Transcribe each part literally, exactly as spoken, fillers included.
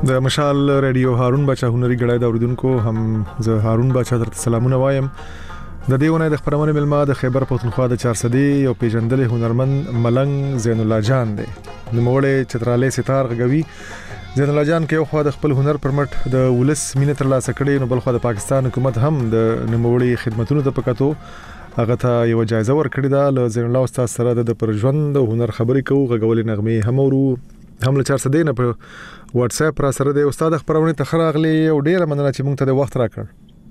د مشال رادیو هارون بچا هنري غړای دا اوریدونکو هم زه هارون بچا درته سلامونه وایم. د دې ونه د خبرونه ملما د خیبر پښتونخوا د چار صدې یو پیژندل هنرمند ملنګ زین الله جان دی. د موړې چتراله ستار غوي زین الله جان کې خو د خپل هنر پرمټ د ولس مینه تر لاسه کړي، نو بل خو د پاکستان حکومت هم د نوموړي خدماتونو د پکاتو هغه ته یو جایزه ورکړې ده. ل زین الله استاد سره د پر ژوند د هنر خبرې کوو، غوولې نغمه هم ورو هم له چار صدې نه په واتس اپ را سره د استاد خبرونه تخراغلي او ډیره مننه چې موږ ته د وخت راکړ.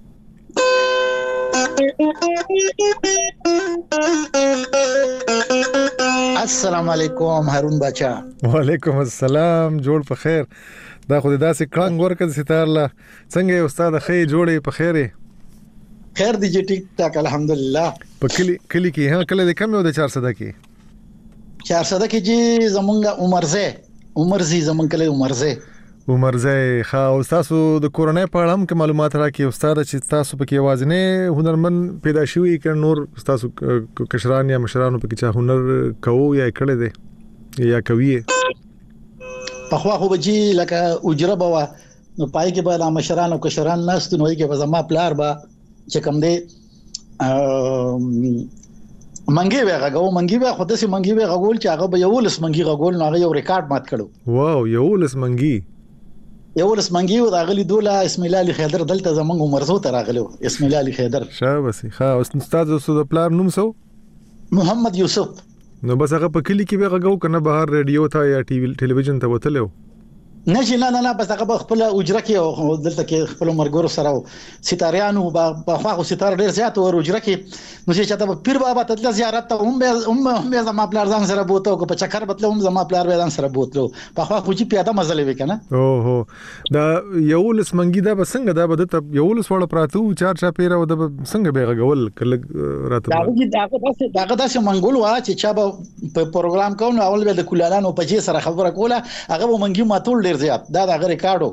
السلام علیکم هارون بچا. وعلیکم السلام، جوړ په خیر. دا خو داسې کلنګ ورکړ ستار لا څنګه استاد خې جوړې په خیره؟ خیر دی چې ټیک ټاک الحمدلله. په کلی کلی کې ها کله د کم یو د چار صدې کې چار صدې کې چې زمونږ عمرزه عمرزي زمونږ کله عمرزه عمرزه ښا او تاسو د کورونای په اړه هم کې معلومات راکې استاد چې تاسو په کې وازنه هنرمند پیدا شوی ک نور تاسو کشران یا مشرانو په کې چا هنر کوو یا کړی دی یا کوي په خو خو بجی لکه اجره بوا نو پای کې به مشران او کشران ناست نو کې به زما پلار با چې کوم دی منګي وغه غو منګي وغه خو داسې منګي وغه غول چې هغه به یو لس منګي غول نو هغه یو ریکارډ مات کړو. واو یو لس منګي یو لس منګي او راغلي دوله اسم الله علي خیدر دلته زمونږ عمرزو ته راغلو اسم الله علي خیدر شابسي ښا استاد زو د پلار نوم سو محمد یوسف. نو بس هغه په کلی کې وغه غو کنه بهر رادیو ته یا ټي وي ټلویزیون ته وتلو نشي نه نه نه بس هغه خپل اجره کې او دلته کې خپل مرګور سره ستاریانو په خواخو ستار ډیر زیات او اجره کې نو چې چاته پیر بابا ته زیارت ته هم هم هم زما پلار ځان سره بوته او په چکر بتلو هم زما پلار ځان سره بوتلو په خواخو چې پیاده مزل وکنه. او هو دا یو لس منګي دا بسنګ دا بده ته یو لس وړ پراتو چار چا پیره او د څنګه به غول کله راته دا دغه داسې دغه داسې منګول وا چې چا په پروګرام کوو نو اول به د کولالانو په جې سره خبره کوله هغه منګي ماتول ډیر زیات دا دا ریکارډو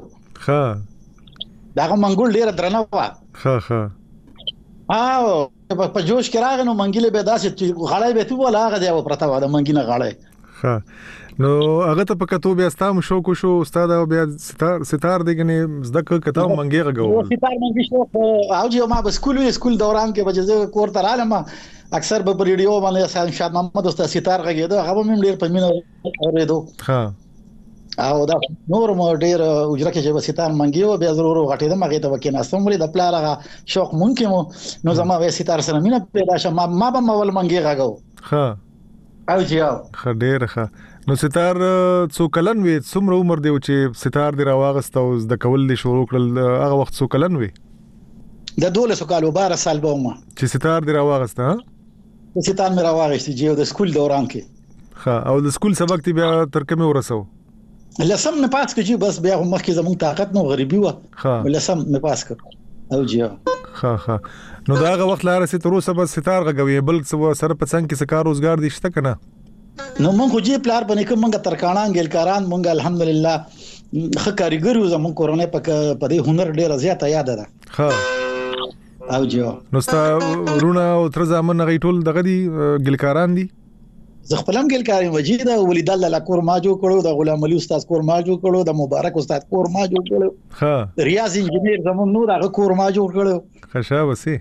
ښه دا منګول ډیر درنه وا ښه ښه او په جوش کې راغنو منګیله به داسې غړای به تو ولا هغه دی پرتا و دا منګینه غړای ښه نو هغه ته پکاتو بیا ستاسو شو کو شو استاد او بیا ستار ستار دیګنه زده کته منګي غو ستار منګي شو او چې ما په سکول وی سکول دوران کې بجزه کور تر عالم اکثر په ریډیو باندې شاد محمد استاد ستار غږیدو هغه هم ډیر په مینه اوریدو ها او دا نور مو ډیر اجره کې چې وسیتان منګیو بیا ضرور غټې د مغه ته وکیناستم ولې د پلارغه شوق مونږ مو نو زما وسیتار سره مینه پیدا شم ما به مول منګي غاغو ها او جیاو خډیر ښه نو ستار څو کلن وي څومره عمر دی چې ستار دی راوغست او د کول دی شروع کړل هغه وخت څو کلن وي د دوله سو کالو بار سال به ما چې ستار دی راوغست ها ستار مې راوغست چې د سکول دوران کې ها او د سکول سبق تی بیا تر کومه ورسو لسم نه پات کړي بس بیا هم مخکې زموږ طاقت نو غریبي و لسم نه پاس کړ او جیو ها ها نو دا هغه وخت لاره سي تر اوسه بس ستار غوي بل څه سره پڅنګ کې سکار روزګار دي شته کنه نو مونږ خو جی پلار باندې کوم مونږ ترکانان ګلکاران مونږ الحمدلله خ کاریګر یو زموږ کورونه په په دې هنر ډیر زیاته یاد ده ها او جیو نو ستا رونه او تر ځامن غي ټول دغه دي ګلکاران دي زه خپلم ګلکاري مجید او ولید الله کور ما جوړ کړو د غلام علي استاد کور ما جوړ کړو د مبارک استاد کور ما جوړ کړو ها ریاض انجینیر زمون نور هغه کور ما جوړ کړو خشا وسی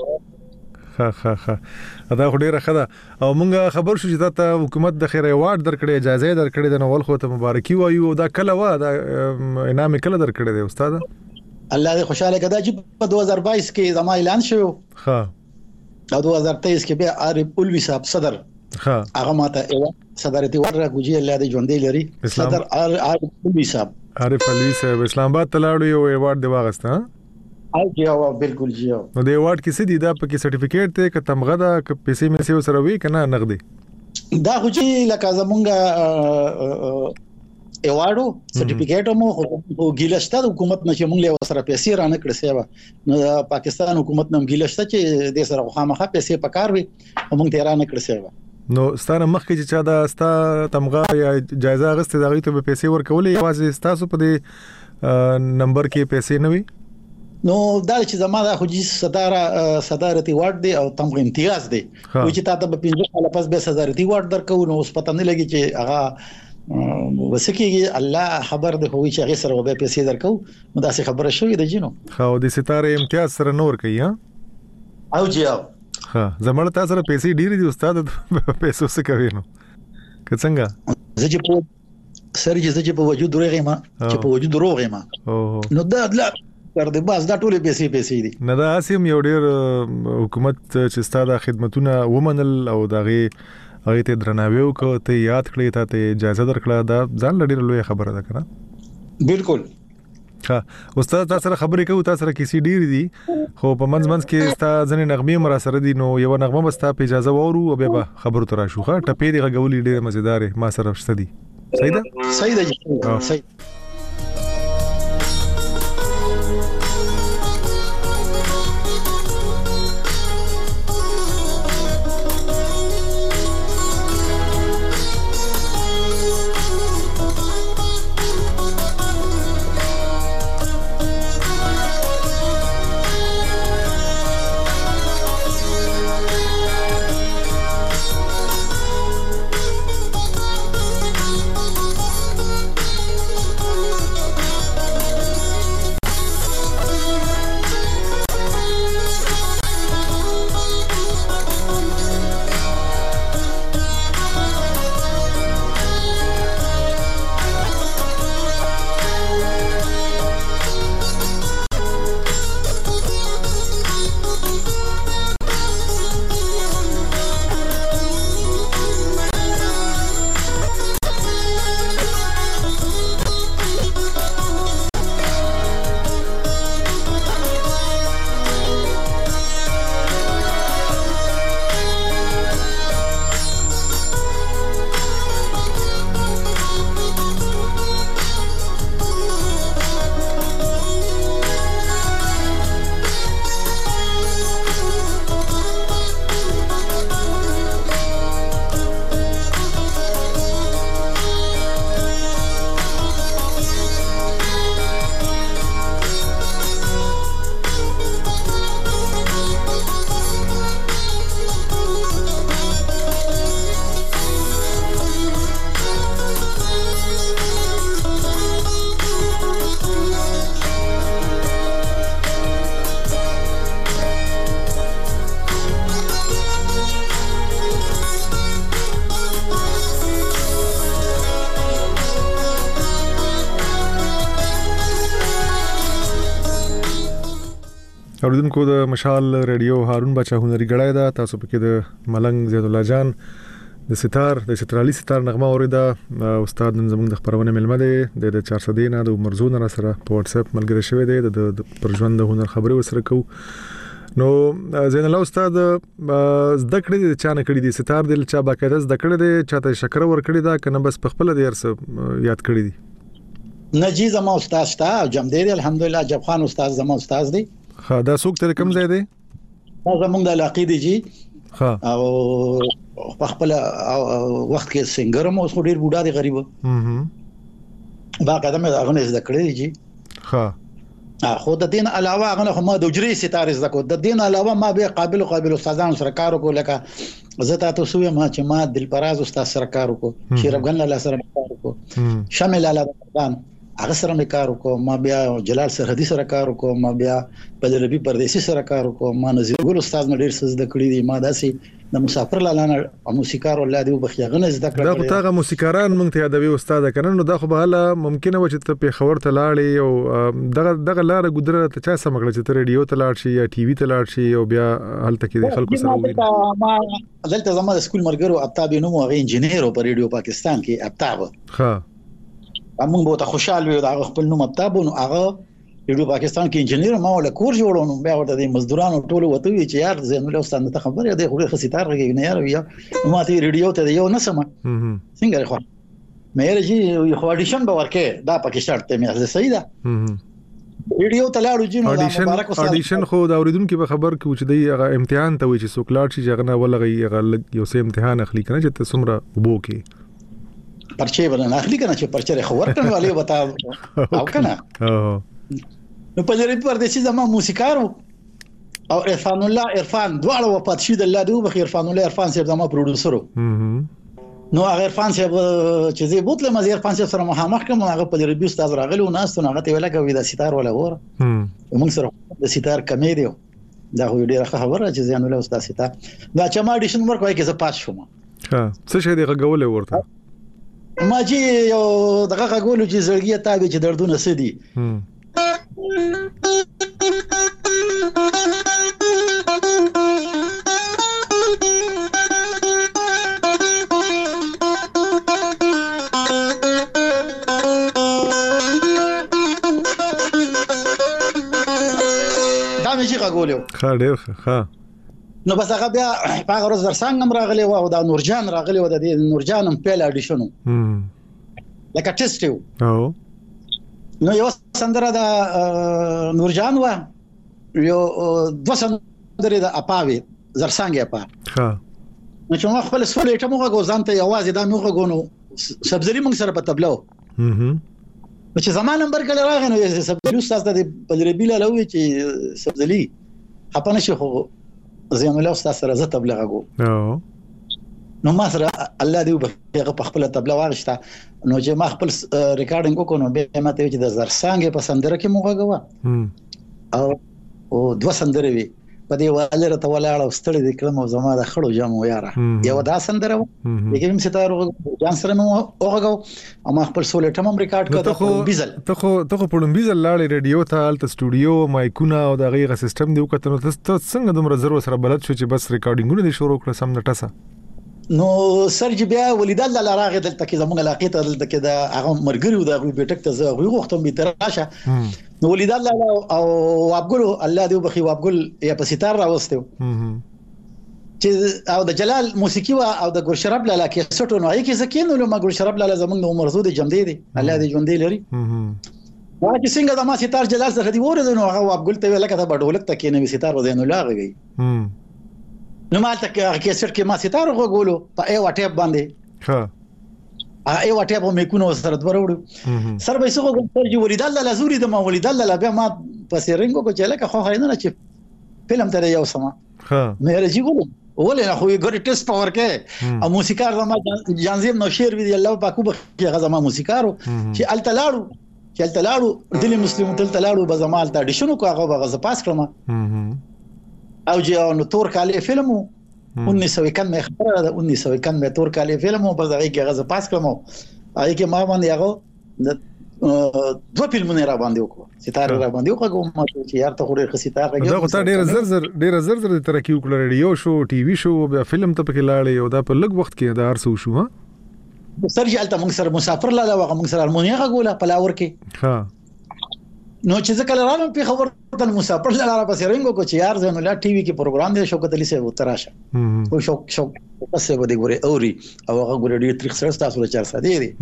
ها ها ها دا خو ډیره خده او مونږ خبر شو چې ته حکومت د خیر ایوارډ درکړې اجازه درکړې د نوول خو ته مبارکي وایو دا کله وا دا انعام کله درکړې دی استاد الله دې خوشاله کړه چې په دوه هزار بایس کې زما اعلان شو ها او دوه هزار تیئیس کې بیا عارف الوی صاحب صدر ها هغه ماته صدارتي ورغه کوجی الله دې ژوندې لري صدر عارف الوی صاحب عارف الوی صاحب اسلام آباد تلاړو یو ایوارډ دی واغسته او جیو بالکل جیو نو د ایوارډ کې څه دي دا پکې سرټیفیکیټ ته ک تمغه دا ک پیسې مې سیو سره وی کنه نغدي دا خو چې لکه زمونږ ایوارډو سرټیفیکیټ مو خو ګیلشته د حکومت نشه مونږ له سره پیسې رانه کړې سیوا نو پاکستان حکومت نم ګیلشته چې د سره خامخه پیسې پکار وي مونږ ته رانه کړې سیوا نو ستاره مخکې چې چا دا ستا تمغه یا جایزه غسته دا غي ته پیسې ورکولې یوازې تاسو په دې نمبر کې پیسې نه وي نو دا چې زموږه خو جې صداره صدارتي وارد دی او تمغه امتیاز دی چې تاسو په پنځه کال پس به صدارتي وارد درکو نو اوس پته نه لګي چې هغه وسکیږي الله خبر ده هوی چې هغه سره به پیسې درکو نو دا څه خبره شوې ده جنو خو د ستاره امتیاز سره نور کوي ها او جیاو ها زمړ تاسو سره پیسې ډېری دي استاد پیسو څه کوي نو که څنګه زه چې په سر چې زه چې په وجود روغې ما چې په وجود روغې ما نو دا لا تر دې باز دا ټول پیسې پیسې دي نه دا اسیم یو ډېر حکومت چې ستاسو خدمتونه ومنل او دغه هغه ته درناوی وکړه ته یاد کړی ته اجازه درکړه دا ځان لړې لوی خبره ده کنه بالکل ها استاد تاسو سره خبرې کوو تاسو سره کیسې ډېری دي خو په منځ منځ کې تاسو ځنې نغمې مر سره دي نو یو نغمه بس تاسو په اجازه وورو او به خبرو تر شو ښه ټپې دی غولې ډېر مزیدار ما سره شته دي صحیح ده صحیح ده صحیح اوریدونکو د مشال ریډیو هارون بچا هنري غړای دا تاسو پکې د ملنګ زید الله جان د ستار د سترالي ستار نغمه اوریدا استاد نن زموږ د خبرونه ملمه دی د چهارصد نه د عمر زون را سره په واتس اپ ملګری شوی دی د پرژوند د هنر خبري وسره کو نو زین الله استاد زده کړې د چانه کړې دي ستار د چا باقاعده زده کړې دي چاته شکر ور کړې دا کنه بس په خپل د ارس یاد کړې دي نجی زما استاد شتا جمدیر الحمدلله جب خان استاد زما استاد دی ها دا څوک تر کوم ځای دی دا زمونږ د علاقې دی جی ها او په خپل وخت کې سنگر مو اوس ډیر بوډا دی غریب هم با قدمه هغه نه زده کړی جی ها خو د دین علاوه هغه ما د اجري ستاره زده کو د دین علاوه ما به قابل قابل استادان سره کار وکړ لکه زه تاسو سوې ما چې ما دلپراز استاد سره کار وکړ شیرفغان الله سره کار وکړ شامل الله هغه سره مې کار وکړ ما بیا جلال سرحدي سره کار وکړ ما بیا په ربي پردیسي سره کار وکړ ما نذیر ګل استاد نه ډیر څه زده کړی دي ما داسې د مسافر لاله موسیقار ولله دی وبخیغنه زده کړل دا خو تاغه موسیقاران مونږ ته یادوي استاد کنه نو دا خو به هله ممکنه و چې ته په خبر ته لاړې او دغه دغه لار ګذره ته چا سمغله چې ته ریډیو ته لاړ شي یا ټي وي ته لاړ شي او بیا هلته کې د خلکو سره وي ما دلته زما د سکول مرګرو ابتاب نو هغه انجینیر په ریډیو پاکستان کې ابتاب ها موږ به ته خوشاله یو دا خپل نوم ابتاب نو هغه ریډیو پاکستان کې انجینیر ما ول کور جوړونو بیا ورته د مزدورانو ټول وته وی چې یار زین له استاد ته خبره دی خو خو ستاره کې نه یار یا ما ته ریډیو ته یو نه سم څنګه خو مې راځي یو اډیشن به ورکه دا پاکستان ته مې صحیح ده ریډیو ته لاړو جنو مبارک استاد اډیشن خو دا اوریدونکو به خبر کې چې دی امتحان ته وي چې سوکلاټ شي ځغنه ولغي یو سه امتحان اخلي کنه چې تاسو وبو کې پرچې ولنه اخلي کنه چې پرچې خو ورکړل والي وتا او کنه نو په لري پردیسي زما موسیقار او عرفان الله عرفان دواړه وفات شي د الله دی وبخیر عرفان الله عرفان صاحب زما پروډوسر نو هغه عرفان صاحب چې زه بوتله مزه عرفان صاحب سره مخامخ کوم هغه په ریویو استاد راغلی و ناس ته هغه ته ویل کوي د ستار ولا ور موږ سره د ستار کمی دی دا خو ډیره خبره چې ځان له استاد ستار دا چې ما اډیشن ورکوي کې زه پاس شوم ها څه شي دی غوول ورته ما جی یو دغه غوول چې زړګي تابع چې دردونه سدي غولو ښه ډېر ښه نو بس هغه بیا هغه ورځ درسنګ هم راغلی و او دا نورجان راغلی و د نورجان هم پیل اډیشن لکه ټیسټ یو او نو یو سندره د نورجان و یو دوه سندره د اپاوي زرسنګ اپا ها نو چې ما خپل سولې ته موږ غوځانته یوازې دا موږ غونو سبزري موږ سره په تبلو هم چې زمان نمبر کله راغی نو سبزلي استاد د بلربیل لوي چې سبزلي خپنه شي خو زین الله استاد سره زه تبلیغ غو او نو ما سره الله دې په خپل تبلیغ واغشته نو چې ما خپل ریکارډینګ وکړو نو به ماته چې د زرسانګ په سندره کې موږ غوا او او دوه سندره وي په دې والره ته ولاړ او ستړي د کلم او زما د خړو جامو یاره یو دا سندره لیکن ستاره جان سره مو اوغه او ما خپل سولې ټم ریکارډ کړو بیزل ته خو ته خو پړم بیزل لاړې ریډیو ته الته سټوډیو مایکونه او د غیغه سیستم دی وکړو ته څنګه دومره زرو سره بلد شو چې بس ریکارډینګونه دي شروع کړل سم نټسه نو سرج بیا ولید الله راغی دلته کې زموږ علاقې ته دلته کې د هغه مرګري د غوي بیٹک ته زه غوي وختم به تراشه نو ولید الله او وابګل الله دې بخي وابګل یا په ستار راوستو چې او د جلال موسیقي او د ګور شراب لاله کې سټو نو هي کې زکینو له ما ګور شراب لاله زموږ د عمر زود جمدې دي الله دې ژوندې لري وا چې څنګه د ما ستار جلال سره دی ورته نو هغه وابګل ته ویل کته بډولک ته کې نو ستار ودې نو لاغي نو مالته کې کې سټ کې ما ستار غوګولو په ای واټیپ باندې ها ای واټیپ مې کو نو سره دروړو سر به څنګه کوم چې ولید الله لزوري د ما ولید الله بیا ما پسې رنګو کو چې لکه خو خاینه چې فلم ته یو سما ها مې راځي ګورم ولې نه خو یې ګوري ټیسټ پاور کې او موسیقار زما جانزیم نو شیر وی الله پاکو به غزما موسیقارو چې التلاړو چې التلاړو دلی مسلمان التلاړو به زما الته اډیشن کو هغه به غز پاس کړم او چې نو تور کالی فلمو انیس سو اکانوے خبره ده انیس سو اکانوے تور کالی فلمو په ځای کې غز پاس کړم هغه کې ما باندې هغه دوه فلمونه را باندې وکړو ستاره را باندې وکړو ما چې یار ته خوري ستاره راګي دا خو ډېر زر زر ډېر زر زر ترقی وکړه ریډیو شو ټي وي شو بیا فلم ته پکې لاړې او دا په لږ وخت کې دا ارسو شو ها سرجی الته موږ سره مسافر لاله وغه موږ سره هارمونیا غوله په لاور کې ها نو چې ځکه لرانو په خبر ته مسافر لاله پسې رنګو کو چې یار زنه لا ټي وي کې پروګرام دی شوکت علي سه وتراشه او شوک شوک پسې ودی ګوري اوري او هغه ګوري ډیر تریخ سره تاسو له چار ساده دي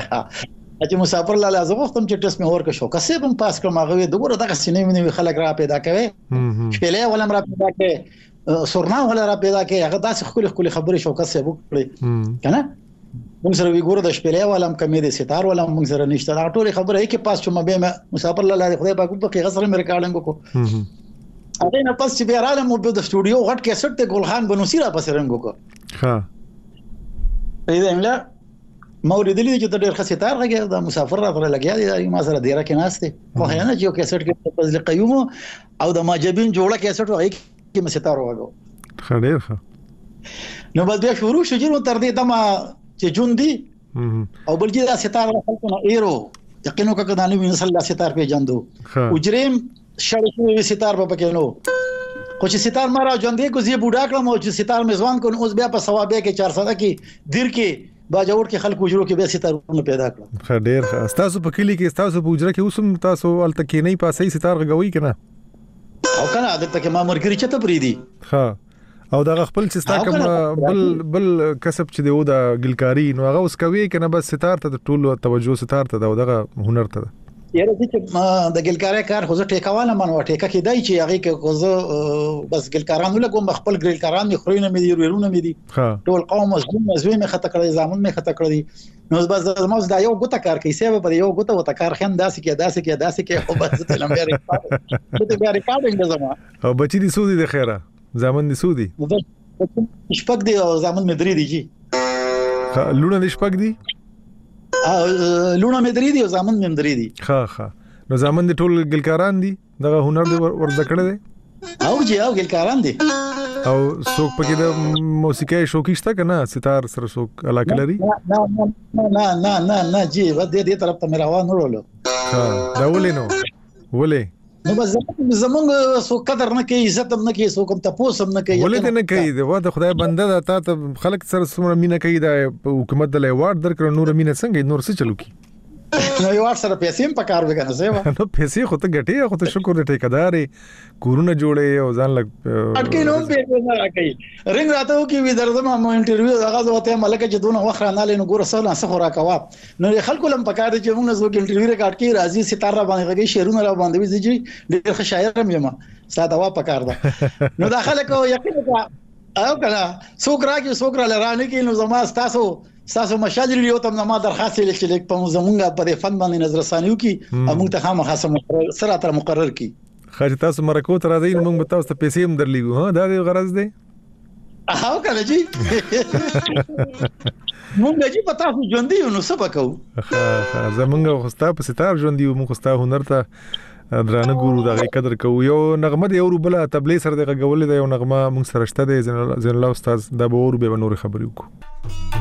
چې مسافر لاله زه وختم چې ټس مې ورکه شو کسه بم پاس کړم هغه دغه دغه سینې مې خلک را پیدا کوي شپېلې ولم را پیدا کوي سورنا ولا را پیدا کوي هغه داسې خپل خپل خبرې شو کسه وکړي کنه موږ سره وی ګوره د شپېلې ولم کمې دي ستار ولم موږ سره نشته دا ټول خبره هي کې پاس شو مې به مسافر لاله خدای پاک په کې غسر مې ریکارډینګ وکړو هغه نه پس چې بیا رااله مو په سټوډیو غټ کیسټ ته ګلخان بنوسی را پسې رنګ وکړو ها پیدا املا مورید دې چې ډېر ښه ستار غږی دا مسافر راغله لګیا دي ما سره ډیره کې ناشته خو نه چې کیسټ کې په ځل قیوم او د ماجبین جوړه کیسټ وایي کې مې ستار وګو خډیر ښه نو بس بیا شروع شو جنو تر دې دما چې جون دي او بلجی دا ستار خلکو نه ایرو یقینو کا کدانې ویني صلی الله ستار په جندو اجریم شړې ستار په پکې نو خو چې ستار مارا ژوندې کو زی بوډا کړم او چې ستار میزوان کو اوس بیا په ثوابه کې چار ساده کې دیر کې باجوړ کې خلکو جوړو کې بیا ستارونه پیدا کړم خډیر تاسو په کلی کې تاسو په اجره کې اوسم تاسو الته کې نه پاسې ستار غوي کنه او کنه عادت ته کې ما مرګري چته پریدي ها او دا خپل چې ستا کوم بل بل کسب چې دی او دا ګلکاری نو هغه اوس کوي کنه بس ستار ته ټول توجه ستار ته دا دغه هنر ته یاره چې د ګلکاری کار خو زه ټیکاواله منو ټیکا کې دای چې هغه کې خو بس ګلکارانو له کوم خپل ګلکاران مې خورینه مې دی ورونه مې دي ټول قوم مزمن مزوي مې خطا کړی زامن مې خطا کړی نو بس موږ دا یو ګوته کار کوي سبب پر یو ګوته وته کار خن داسې کې داسې کې داسې کې او بس ته لمبه ریکارډ ته بیا ریکارډینګ زما او بچی دي سودی د خیره زامن دي سودی شپږ دی او زامن مې درې دي جی لونه د شپږ دي لونه مې درې دي او زامن مې درې دي. ها ها نو زامن د ټول ګلکاران دي دغه هنر دی ورزده کړی دی او جی او ګلکاران دي او څوک پکې د موسیقي شوقي شته کنه ستار سره څوک علاقه لري؟ نه نه نه نه نه نه جی ود دې طرف ته مې روان ورولو. ها دا ولې نو ولې نو بس زمونږ سو قدر نه کوي عزت هم نه کوي سو کوم تاسو هم نه کوي ولې نه کوي دا واه خدای بنده دا ته خلک سره سره مینه کوي دا حکومت د لیوارد درکړ نور مینه څنګه نور څه چلو کی نو یو ور سره پیسې هم پکار وګنه سیوا نو پیسې خو ته ګټي خو ته شکر دې ټیکدارې کورونه جوړې او ځان لګ اټکې نو پیسې نه راکې رنګ راته کی وی درځم مو انټرویو هغه وته ملک چې دونه وخره نه لینو ګور سره څه را کوا نو خلکو لم پکار دي چې موږ زو کې انټرویو ریکارډ کې راځي ستاره باندې غږی شعرونه را باندې وځي چې ډېر ښه شاعر هم یم ساده وا پکار ده نو داخله کو یقین کا او کله څوک راګي څوک را لرانه کې نو زما تاسو تاسو مشاجر یو تم ما درخواست لیکل لیک په زمونږه په فن باندې نظر ثانیو کې موږ ته خامخا سره تر مقرر کی خاص تاسو مرکو تر راځي موږ به تاسو ته پیسې هم درلیږو ها دا د غرض دی او کله جی موږ جی پتا خو ژوند دی نو څه وکاو ها ها زمونږ خو ستا په ستار ژوند دی موږ ستا هنر ته درانه ګورو دا قدر کوو یو نغمه دی او بل تبلیغ سره د غول دی یو نغمه موږ سره شته دی زین الله استاد دا به ور به نور خبرې وکړو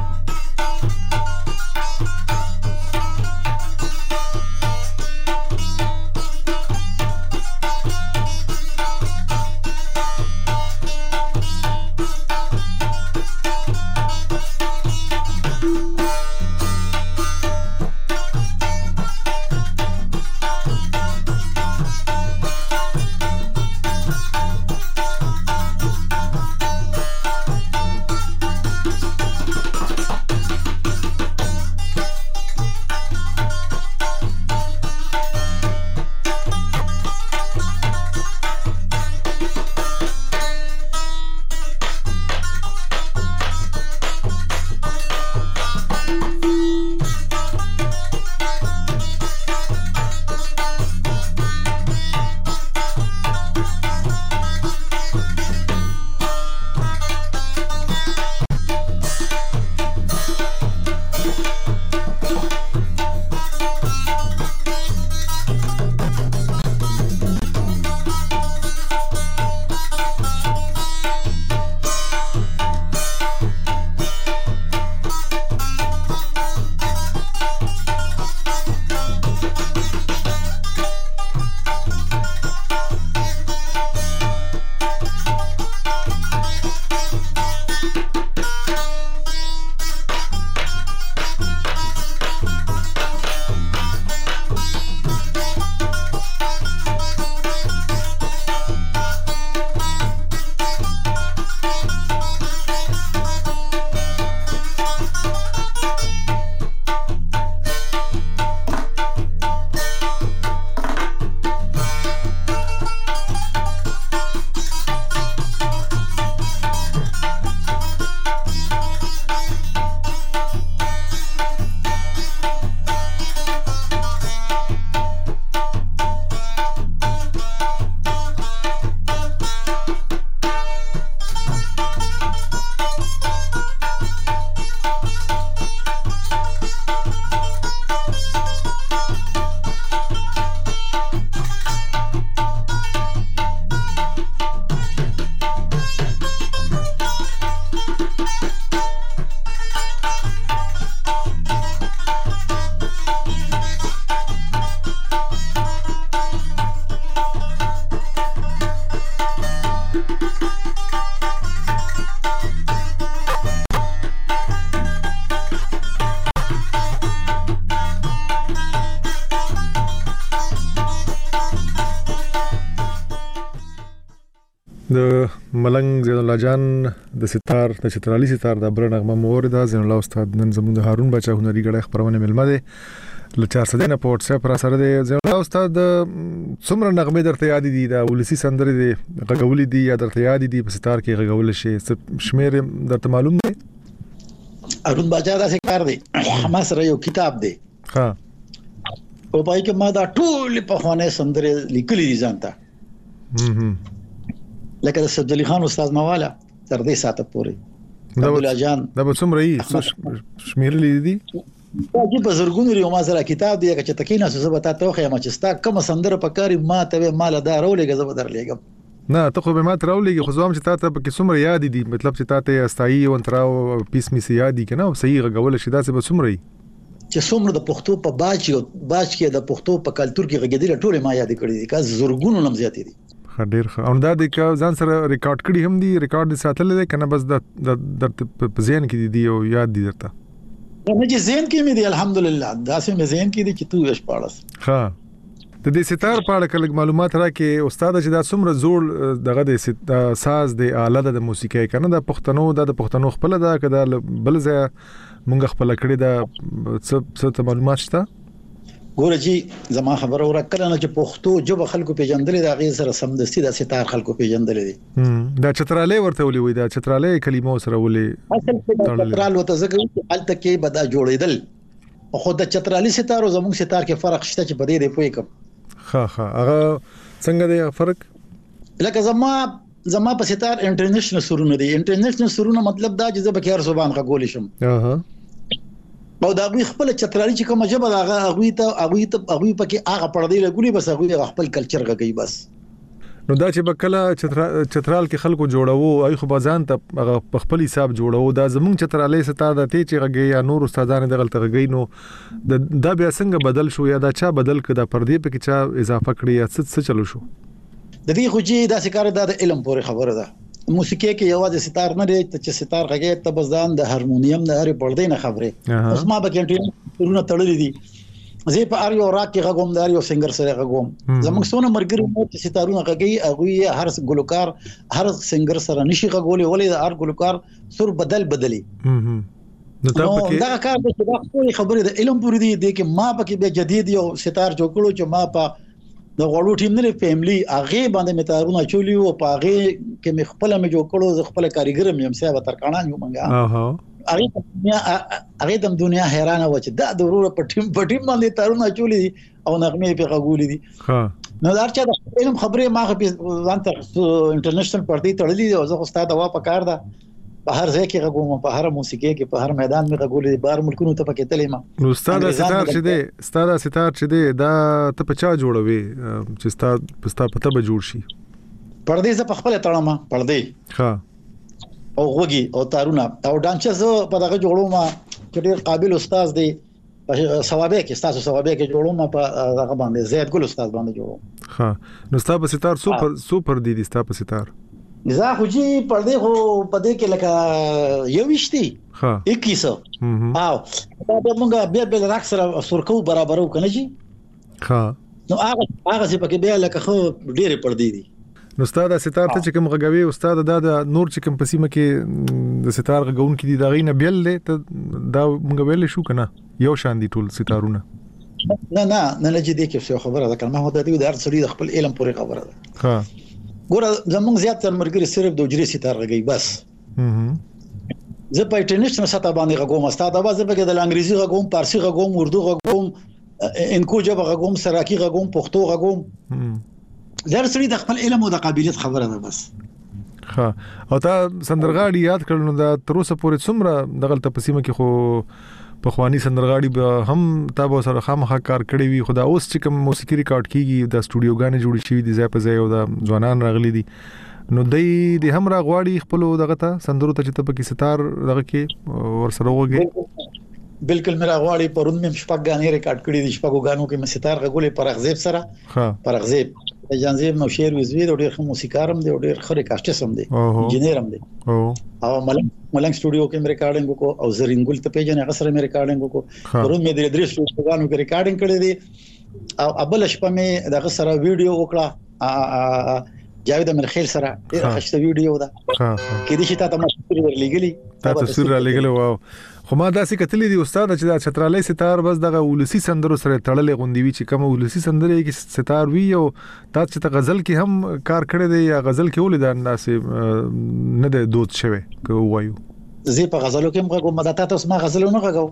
د ملنګ زین الله جان د ستار د چترالي ستار د برنغمه موردا زین الله استاد نن زموږ د هارون بچا هنري غړې خبرونه ملمه ده ل چار سده نه پورت سره پر سره د زین الله استاد څومره نغمه درته یاد دي د ولسی سندري دي غغولې دي یا درته یاد دي په ستار کې غغول شي شمیر درته معلوم دی هارون بچا دا څه کار دی حماس را یو کتاب دی ها او پای کې ما دا ټول په خوانه سندري لیکلي دي ځانته هم لکه د سعد علي خان استاد مواله تر دې ساته پورې عبد الله جان دا به څومره یې شمیرلې دي دا چې په زرګونو لري ما سره کتاب دی چې تکینا څه به تاسو خو ما چې ستا کوم سندره پکاري ما ته مال دا رولېګه زه به درلېګم نه ته خو به ما تراولېږي خو زوم چې تاسو په کې څومره یاد دي مطلب چې تاسو استایي او تراو پیس می سي یاد دي کنه صحیح غول شي دا څه به څومره چې څومره د پښتو په باج او باج کې د پښتو په کلچر کې غږېدل ټول ما یاد کړی دي کا زرګونو نم زیاتې دي ډېر ښه او دا د ځان سره ریکارډ کړی هم دي ریکارډ دي ساتل دي کنه بس د د په ذهن کې دي او یاد دي درته نه چې ذهن کې مې دي الحمدلله دا سه مې ذهن کې دي چې تو وش پاړس ها د دې ستار په اړه کله معلومات راکې استاد چې دا څومره زوړ دغه د ساز د آله د موسیقي کنه د پښتنو د پښتنو خپل دا کده بل ځای مونږ خپل کړی دا څه معلومات شته ګوره جی زما خبره ورکړه نه چې پښتو جوب خلکو پیژندل دا غي سره سمدستي د ستار خلکو پیژندل دي دا چتراله ورته ولي وي دا چتراله کلمو سره ولي اصل چترال وته ځکه چې الته کې بدا جوړیدل خو د چترالي ستارو زموږ ستار کې فرق شته چې بده دی پوي کوم ها ها هغه څنګه دی فرق لکه زما زما په ستار انټرنیشنل سرونه دي انټرنیشنل سرونه مطلب دا چې زه به هر زبان غول شم اها او دا غوي خپل چترالي چې کومه جبه دا غوي ته غوي ته غوي پکې هغه پردي لګولي بس غوي خپل کلچر غږی بس نو دا چې بکله چترال کې خلکو جوړاوه ای خو بازان ته خپل حساب جوړاوه دا زمونږ چترالي ستا د تی چې غږی یا نور استادان د غلط غږی نو دا بیا څنګه بدل شو یا دا چا بدل کړه پردي پکې چا اضافه کړی یا څه چلو شو د دې خو چې دا څه کار د علم پورې خبره ده موسیقي کې یوازې ستار نه دی چې ستار غږی ته بس ځان د هارمونیم نه هرې پردې نه خبره اوس ما به کې ټرونه تړلې دي زه په اړ یو راک کې غوم دار یو سنگر سره غوم زموږ څونه مرګري مو چې ستارونه غږی هغه هر ګلوکار هر سنگر سره نشي غوولې ولې هر ګلوکار سر بدل بدلی نو دا کار د خبرې د علم پوری دی چې ما پکې به جدید یو ستار جوړ کړو چې ما په د غوړو ټیم نه فیملی هغه باندې متارونه چولی او پاغه کې مخ خپل مې جوړ کړو ز خپل کاریګر مې هم سیاو ترکانان یو منګه اها هغه دنیا هغه د دنیا حیرانه و چې دا د ورور په ټیم په ټیم باندې تارونه چولی او نغمه په غوولې دي ها نو دا چې د علم خبره ما په ځان ته انټرنیشنل پارټي تړلې او زه استاد وا پکار ده په هر ځای کې غووم په هر موسیقي کې په هر میدان کې غوولې بار ملکونو ته پکې تلې ما نو استاد ستار چې دی استاد ستار چې دی دا ته په چا جوړوي چې استاد پستا پته به جوړ شي پردې ز په خپل تړم پردې ها او وګي او تارونه او ډانچز په دغه جوړوم چې ډېر قابل استاد دی په ثوابه کې تاسو ثوابه کې جوړوم په هغه باندې زید ګل استاد باندې جوړوم ها نو استاد ستار سوپر سوپر دی دی استاد ستار زه خو جی پردې خو پدې کې لکه یو وشتي ها اکیس او دا به موږ بیا بل راک سره سرکو برابرو کنه جی ها نو هغه هغه چې پکې بیا لکه خو ډېر پردې دي نو استاد ستار ته چې کوم غږوي استاد دا د نور چې کوم پسیمه کې د ستار غږون کې دي دا غینه بیل له دا موږ ویل شو کنه یو شان دي ټول ستارونه نه نه نه لږ دې کې څه خبره ده کلمه هو د دې د هر څړي د خپل علم پورې خبره ده ها ګوره زمونږ زیات تر مرګري صرف د اجري ستار غږی بس زه په انټرنیشنل سطح باندې غږوم استاد اواز به د انګریزي غږوم فارسی غږوم اردو غږوم انکو جبه غږوم سراکی غږوم پښتو غږوم زر سړي د خپل علم او د قابلیت خبره ده بس ها او تا سندرغاړي یاد کړل نو دا تر اوسه پورې څومره دغه تپسیمه کې خو په خواني سندرغاړي به هم تاسو سره خامخا کار کړی وي خدا اوس چې کوم موسیقي ریکارډ کیږي د سټوډیوګانې جوړې شوې دي ځای په ځای او د ځوانان راغلي دي نو دای د هم راغواړي خپل دغه ته سندرو ته چې ته پکې ستار دغه کې ور سره وګي بالکل میرا غواړي پرون مې شپږ غانې ریکارډ کړې دي شپږ غانو کې مې ستار غولې پر اغزیب سره ها پر اغزیب جانزیب نو شعر وزوی د ډېر خو موسیقارم دی او ډېر خره کاشټسم دی انجینرم دی او او ملنګ ملنګ سټوډیو کې مې ریکارډینګ وکړو او زرینګل ته پیژنې هغه سره مې ریکارډینګ وکړو پرون مې د درې سټوډیوګانو کې ریکارډینګ کړی دی او ابل شپه مې دغه سره ویډیو وکړه جاوید امرخیل سره ډېر ښه ویډیو ده کې دې چې تاسو ما تصویر ورلګلی تاسو تصویر ورلګلی واو خو ما داسې کتلې دي استاد چې دا چترالي ستار بس دغه ولسی سندرو سره تړلې غوندي وی چې کوم ولسی سندرې کې ستار وی او تاسو چې غزل کې هم کار کړی دی یا غزل کې ولې دا انداسې نه د دوت شوی کو وایو زه په غزلو کې موږ کوم مدته تاسو ما غزلو نه غاو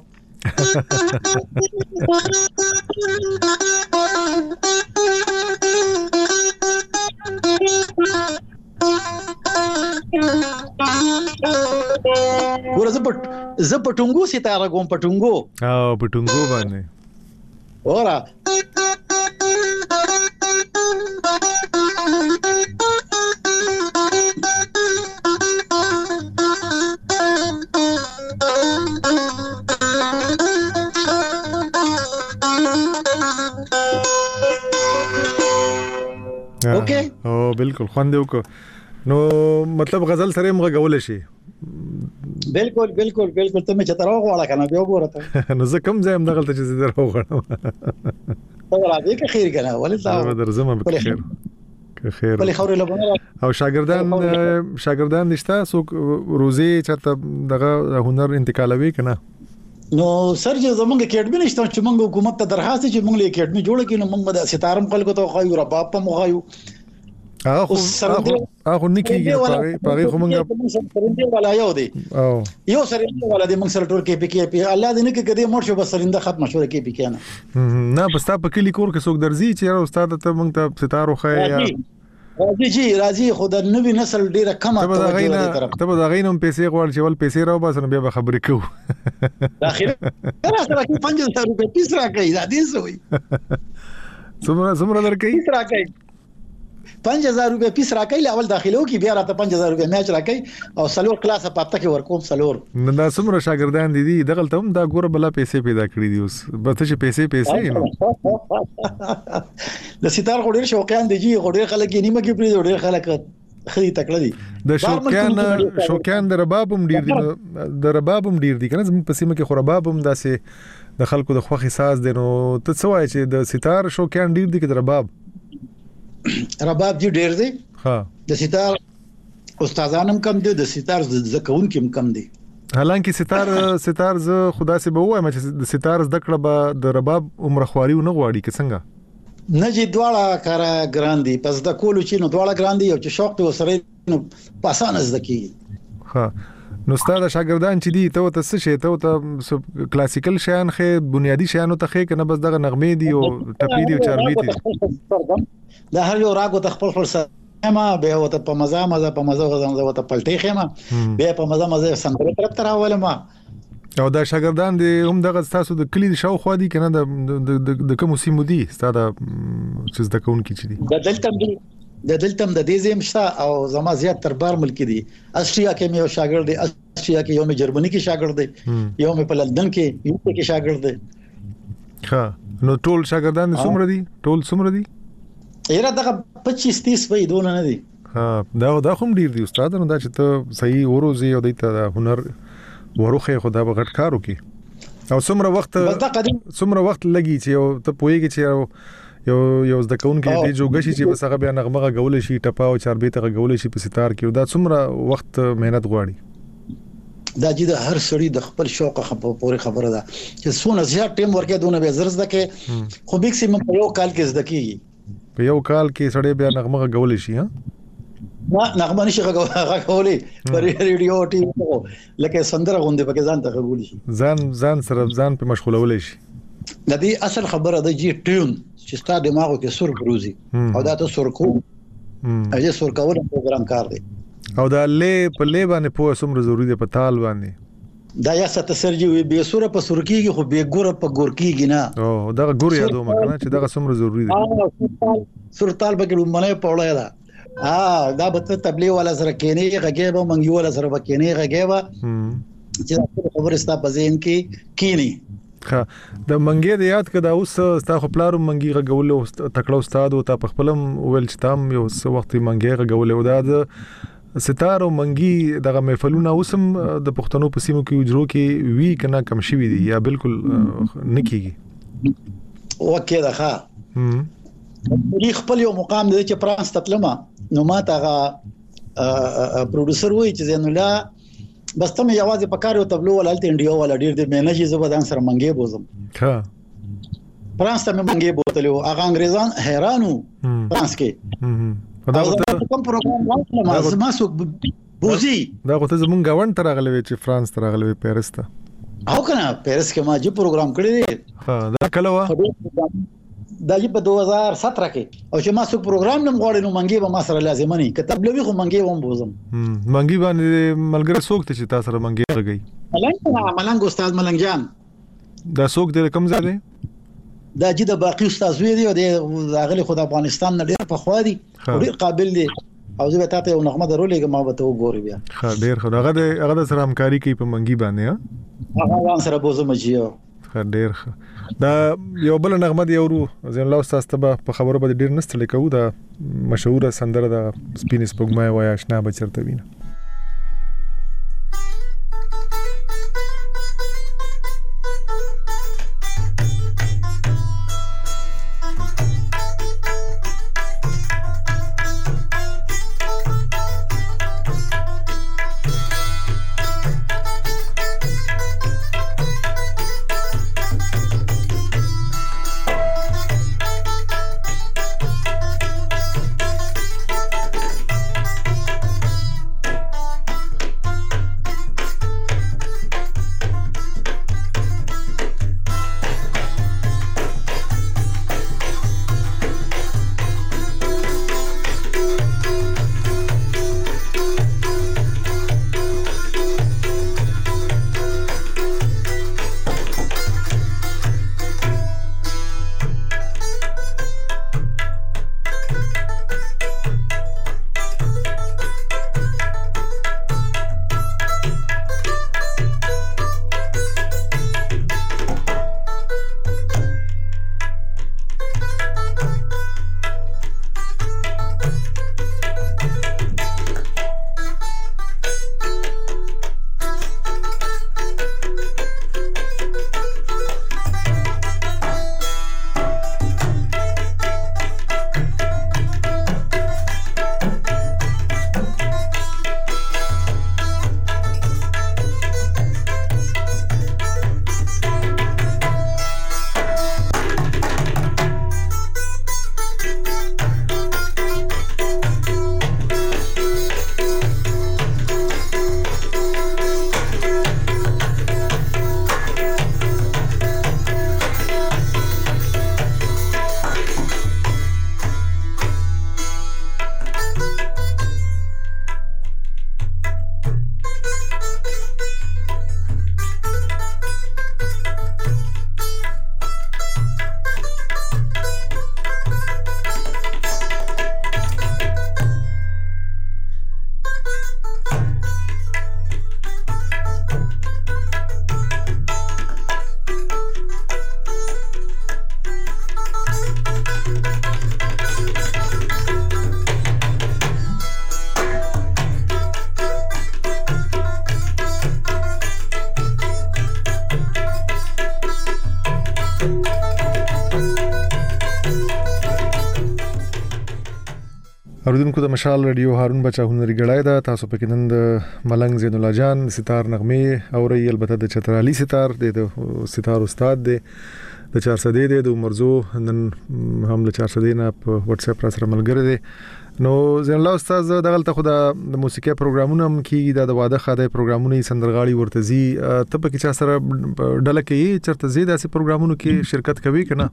زه پټونګو ستاره کوم پټونګو او پټونګو باندې اورا اوکے او بالکل خوند یو کو نو مطلب غزل سره موږ غول شي بالکل بالکل بالکل ته مې چتراو غواړه کنه بیا وګورته نو زه کوم ځای هم دغلت چې زه راو غواړم ته راځي که خیر کنه ولې تا درځم به خیر که خیر بلې خوري لبونه او شاګردان شاګردان نشته سو روزي چرته دغه هنر انتقالوي کنه نو سر چې زمونږ اکیډمي نشته چې موږ حکومت ته درخواست چې موږ له اکیډمي جوړ کړو نو موږ د ستارم خلکو ته خو رباب په مغایو هغه خو هغه نکیږي پاره پاره خو موږ سرنده ولا یو دی او یو سرنده ولا دی موږ سره ټول کې پی کې پی الله دې نه کې کدی مور شو بس سرنده ختم شو کې پی کې نه نه بس تا په کلی کور کې څوک درځي چې استاد ته موږ ته ستارو خې یا راځي جی راځي خو د نوې نسل ډیره کمه توجه دی طرف ته به غینم پیسې غواړي چې ول پیسې راو بس نو بیا خبرې کوو اخر راځه راکې پنځه زره روپۍ پیس راکې دا دې سوې څومره څومره درکې پیس راکې پنځه زره روپۍ پیس راکې اول داخلو کې بیا راته پنځه زره روپۍ میچ راکې او سلور کلاس په هفته کې ورکوم سلور نو دا څومره شاګردان دي دي دغه ته هم دا ګوره بلا پیسې پیدا کړې دي اوس به ته چې پیسې پیسې نو د ستار غوډیر شوقیان دي چې غوډیر خلک یې نیمه کې پری غوډیر خلک خري تکړه دي د شوقیان شوقیان د رباب هم ډیر دي د رباب هم ډیر دي کنه زموږ په سیمه کې خو رباب هم داسې د خلکو د خوخي ساز دي نو ته څه وایې چې د ستار شوقیان ډیر دي کې د رباب رباب جی ډیر دی ها د ستار استادانم کم دي د ستار زکون کم کم دي حالانکه ستار ستار ز خدا سي به وایم چې د ستار زده کړه به د رباب عمر خواري نه غواړي که څنګه نه جی دواړه کارا ګراندي پس د کولو چې نو دواړه ګراندي او چې شوق ته وسره نو پاسانه زده کیږي ها نو استاد شاګردان چې دي ته ته څه شي ته ته کلاسیکل شیان خې بنیادی شیانو ته خې کنه بس دغه نغمه دي او ټپی دي او چاربي دي دا هر یو راغو ته خپل خپل ما به وته په مزه مزه په مزه غزم وته پلټې خېما به په مزه مزه سندره طرف تر اول ما او دا شاګردان دي هم دغه تاسو د کلی شاو خو دي کنه د د کوم سیمو دي ستاده چې د کون کی چي دي د دلته دي د دلته د دې زم شته او زما زیات تر بار ملک دي استریا کې مې یو شاګرد دی استریا کې یو مې جرمني کې شاګرد دی یو مې په لندن کې یو کې شاګرد دی ها نو ټول شاګردان څومره دي ټول څومره دي ایرا دغه پچیس تیس وې دونه نه دي ها دا دا کوم ډیر دي استاد نو دا چې ته صحیح وروزي او د هنر وروخه خدا به غټ کارو کی او څومره وخت څومره وخت لګي چې ته پويږي چې یو یو د کون کې دی جوګشي چې بس هغه بیا نغمه غول شي ټپا او چاربي ته غول شي په ستار کې دا څومره وخت مهنت غواړي دا چې د هر سړي د خپل شوق خبره پوره خبره ده چې څونه زیات ټیم ورکې دونه به زرز ده کې خو میکسیمم په یو کال کې زده کیږي په یو کال کې سړی بیا نغمه غول شي ها ما نغمه نشي غولې پر ریډیو ټي وي لکه سندره غونډه پکې ځان ته غول شي ځان ځان سره ځان په مشغولول شي د دې اصل خبره ده جی ټیون چې ستاسو دماغو کې سر بروزي او دا ته سر کو اجه سر کول پروګرام کار دی او دا لې په لې باندې په سمره ضروری دی په تال باندې دا یا ست سرجی وي به سر په سر کېږي خو به ګور په ګور کېږي نه او دا ګور یادو مکنه چې دا سمره ضروری دی سر تال به کې لمنه پوړای دا ها دا به تبلیغ والا سره کېنی غږه به منګي والا سره کېنی غږه به چې خبره ستا په ذهن کې کېنی ها د منګي د یاد کده اوس ستا خو پلارو منګي غول تکړه استاد او تا په خپلم ول چې تام یو څه وخت منګي غول او دا ستارو منګي دغه محفلونه اوسم د پښتنو په سیمو کې وجرو کې وی کنه کم شي وي یا بالکل نکیږي اوکې دا ښه هم خپل یو مقام دی چې فرانس تطلمه نو ما ته پروډوسر وای چې زین الله بس ته مې یوازې په کار یو تبلو ولالته انډیو ولا ډیر دې مینجې زبدان سره منګي بوزم ها فرانس ته مې منګي بوتلو هغه انګريزان حیرانو فرانس کې دا کوم پروګرام راځي ما سو بوزي دا کوته زمونږ غوڼ تر غلوي چې فرانس تر غلوي پیرس ته او کنه پیرس کې ما چې پروګرام کړی دی ها دا کله وا د په دوه هزار سطر کې او چې ما څو پروګرام نم غواړم نو منګي به ما سره لازم نه کتاب لوي خو منګي وم بوزم منګي باندې ملګری څوک ته چې تاسو سره منګي غږی ملنګ ملنګ استاد ملنګ جان دا څوک د کوم ځای دی دا چې د باقي استاد وی دی او د غلي خو د افغانستان نه ډیر په خوا دی ډیر قابل دی او زه به تاسو یو نغمه درولې ما به ته وګوري بیا ښه ډیر خو هغه د هغه د سره همکاري کوي په منګي باندې هغه وان سره بوزم چې ډیر دا یو بل نغمه دی ورو زين الله استاد ته په خبرو باندې ډیر نست لیکو دا مشهور سندره د سپین سپوږمۍ وای آشنا بچرته وینه اوریدونکو د مشال رادیو هارون بچا هنري غړای دا تاسو په کې نن د ملنګ زین الله جان ستار نغمه او ری البته د چترالي ستار د ستار استاد دی د چار سدې دی د مرزو نن هم له چار سدې نه په واتس اپ را سره ملګری دی نو زین الله استاد دغلت خو د موسیقي پروګرامونه هم کیږي د واده خاده پروګرامونه سندرغاړي ورتزي ته په کې چا سره ډله کې چرته زیاده سي پروګرامونو کې شرکت کوي کنه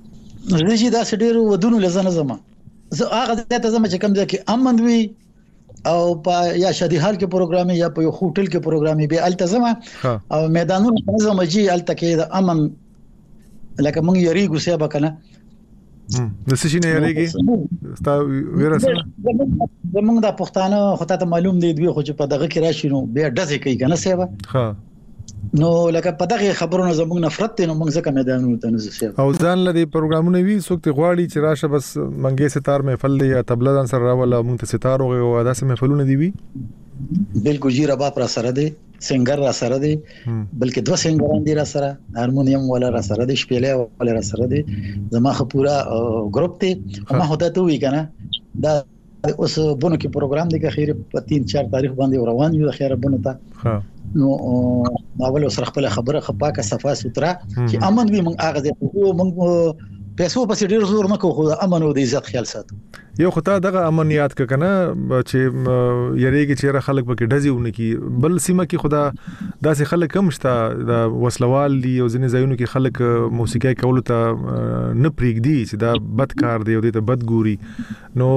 زه چې دا سډیر ودونو لزنه زما زه هغه ته زما چې کوم ځکه امن وی او په یا شادي حال کې پروګرامي یا په هوټل کې پروګرامي به التزمه او میدانونو زما جی الته کې د امن لکه مونږ یریګو سیابه کنه د څه شي نه یریږي ستا ویرسنه زمونږ د پښتانه خو ته معلوم دی دوی خو چې په دغه کې راشي نو به ډزې کوي کنه سیابه ها نو لکه په دغه خبرونو زموږ نفرت ته نو موږ ځکه میدانونو ته نه ځو او ځان لري پروګرامونه وی څوک ته غواړي چې راشه بس منګي ستار محفل دی یا طبله ځان سره راولا موږ ته ستار او داسې محفلونه دی وی بالکل جی رباب را سره دی سنگر را سره دی بلکې دوه سنگران دي را سره هارمونیم ولا را سره دی شپېلې ولا را سره دی زموږ پورا ګروپ دی ما هدا ته وی کنه دا اوس بونو کې پروګرام دی که خیر په تین چار تاریخ باندې روان یو خیر بونو ته ها نو اول سره خپل خبره خپاکه صفه سترا چې امن وي موږ هغه ځای موږ پیسو پسې ډیر زور نه کوو، خو امن او د عزت خیال ساتو. یو خطا دغه امنیت ک کنه چې یریږي چې خلک پکې ډزیونه کی بل سیمه کې خدا داسې خلک کم شته د وسلوال دی او ځینې ځایونو کې خلک موسیقي کول ته نه پریږدي چې دا بد کار دی او د بد ګوري، نو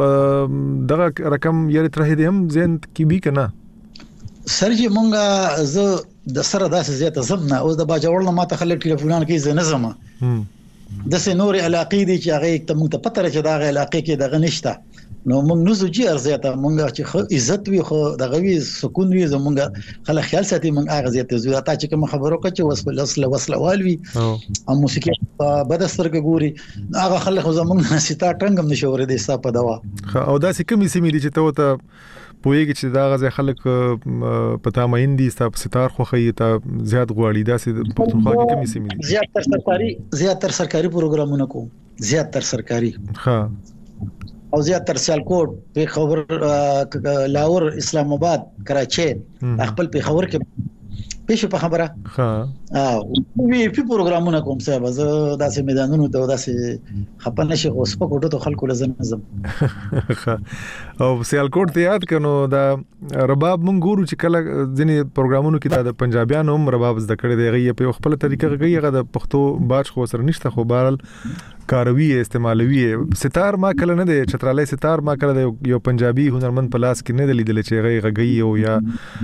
دغه رقم یری تر هدي هم زین کی بي کنه سرجی مونږه زه د سره داسې زیاته زمنه اوس د باجوړ نه ماته خلک ټلیفونان کوي زه نه زما د سه نور علاقې دي چې هغه ته مونږ ته پته راځي دا علاقې کې دغه نشته، نو مونږ نو زوجي ارزيته مونږ چې خو عزت وي خو دغه وی سکون وي زمونږ خلک خیال ساتي مونږ هغه زیاته زو تا چې کوم خبرو کوي چې وسله وسله وسله والوي او موسیقي بد سترګ ګوري هغه خلک زمونږ ستا ټنګم نشور دي ستا په دوا او دا سې کومې سیمې دي چې ته ته پوهیږي چې دا غزه خلک پتا مېندي ستاسو ستار خو خي ته زیات غواړي دا سې پښتونخوا کې کومې سیمې دي زیات تر سرکاري زیات تر سرکاري پروګرامونه کوم زیات تر سرکاري ها او زیات تر سیالکوټ په خبر لاهور اسلام آباد کراچي خپل په خبر کې پېښه په خبره ها او وی په پروګرامونه کوم څه به داسې میدانونو ته داسې خپنه شي اوس په کوټو ته خلکو لزم نظم او سیالکوټ ته یاد کنو دا رباب مونږ ګورو چې کله ځینې پروګرامونو کې د پنجابیانو هم رباب زده کړی دی غي په خپل طریقه کوي هغه د پښتو باج خو سره نشته خو بهرال کاروي استعمالوي ستار ما کله نه دی چترالي ستار ما کله یو پنجابي هنرمند په لاس کې نه لیدل چې غي غي او یا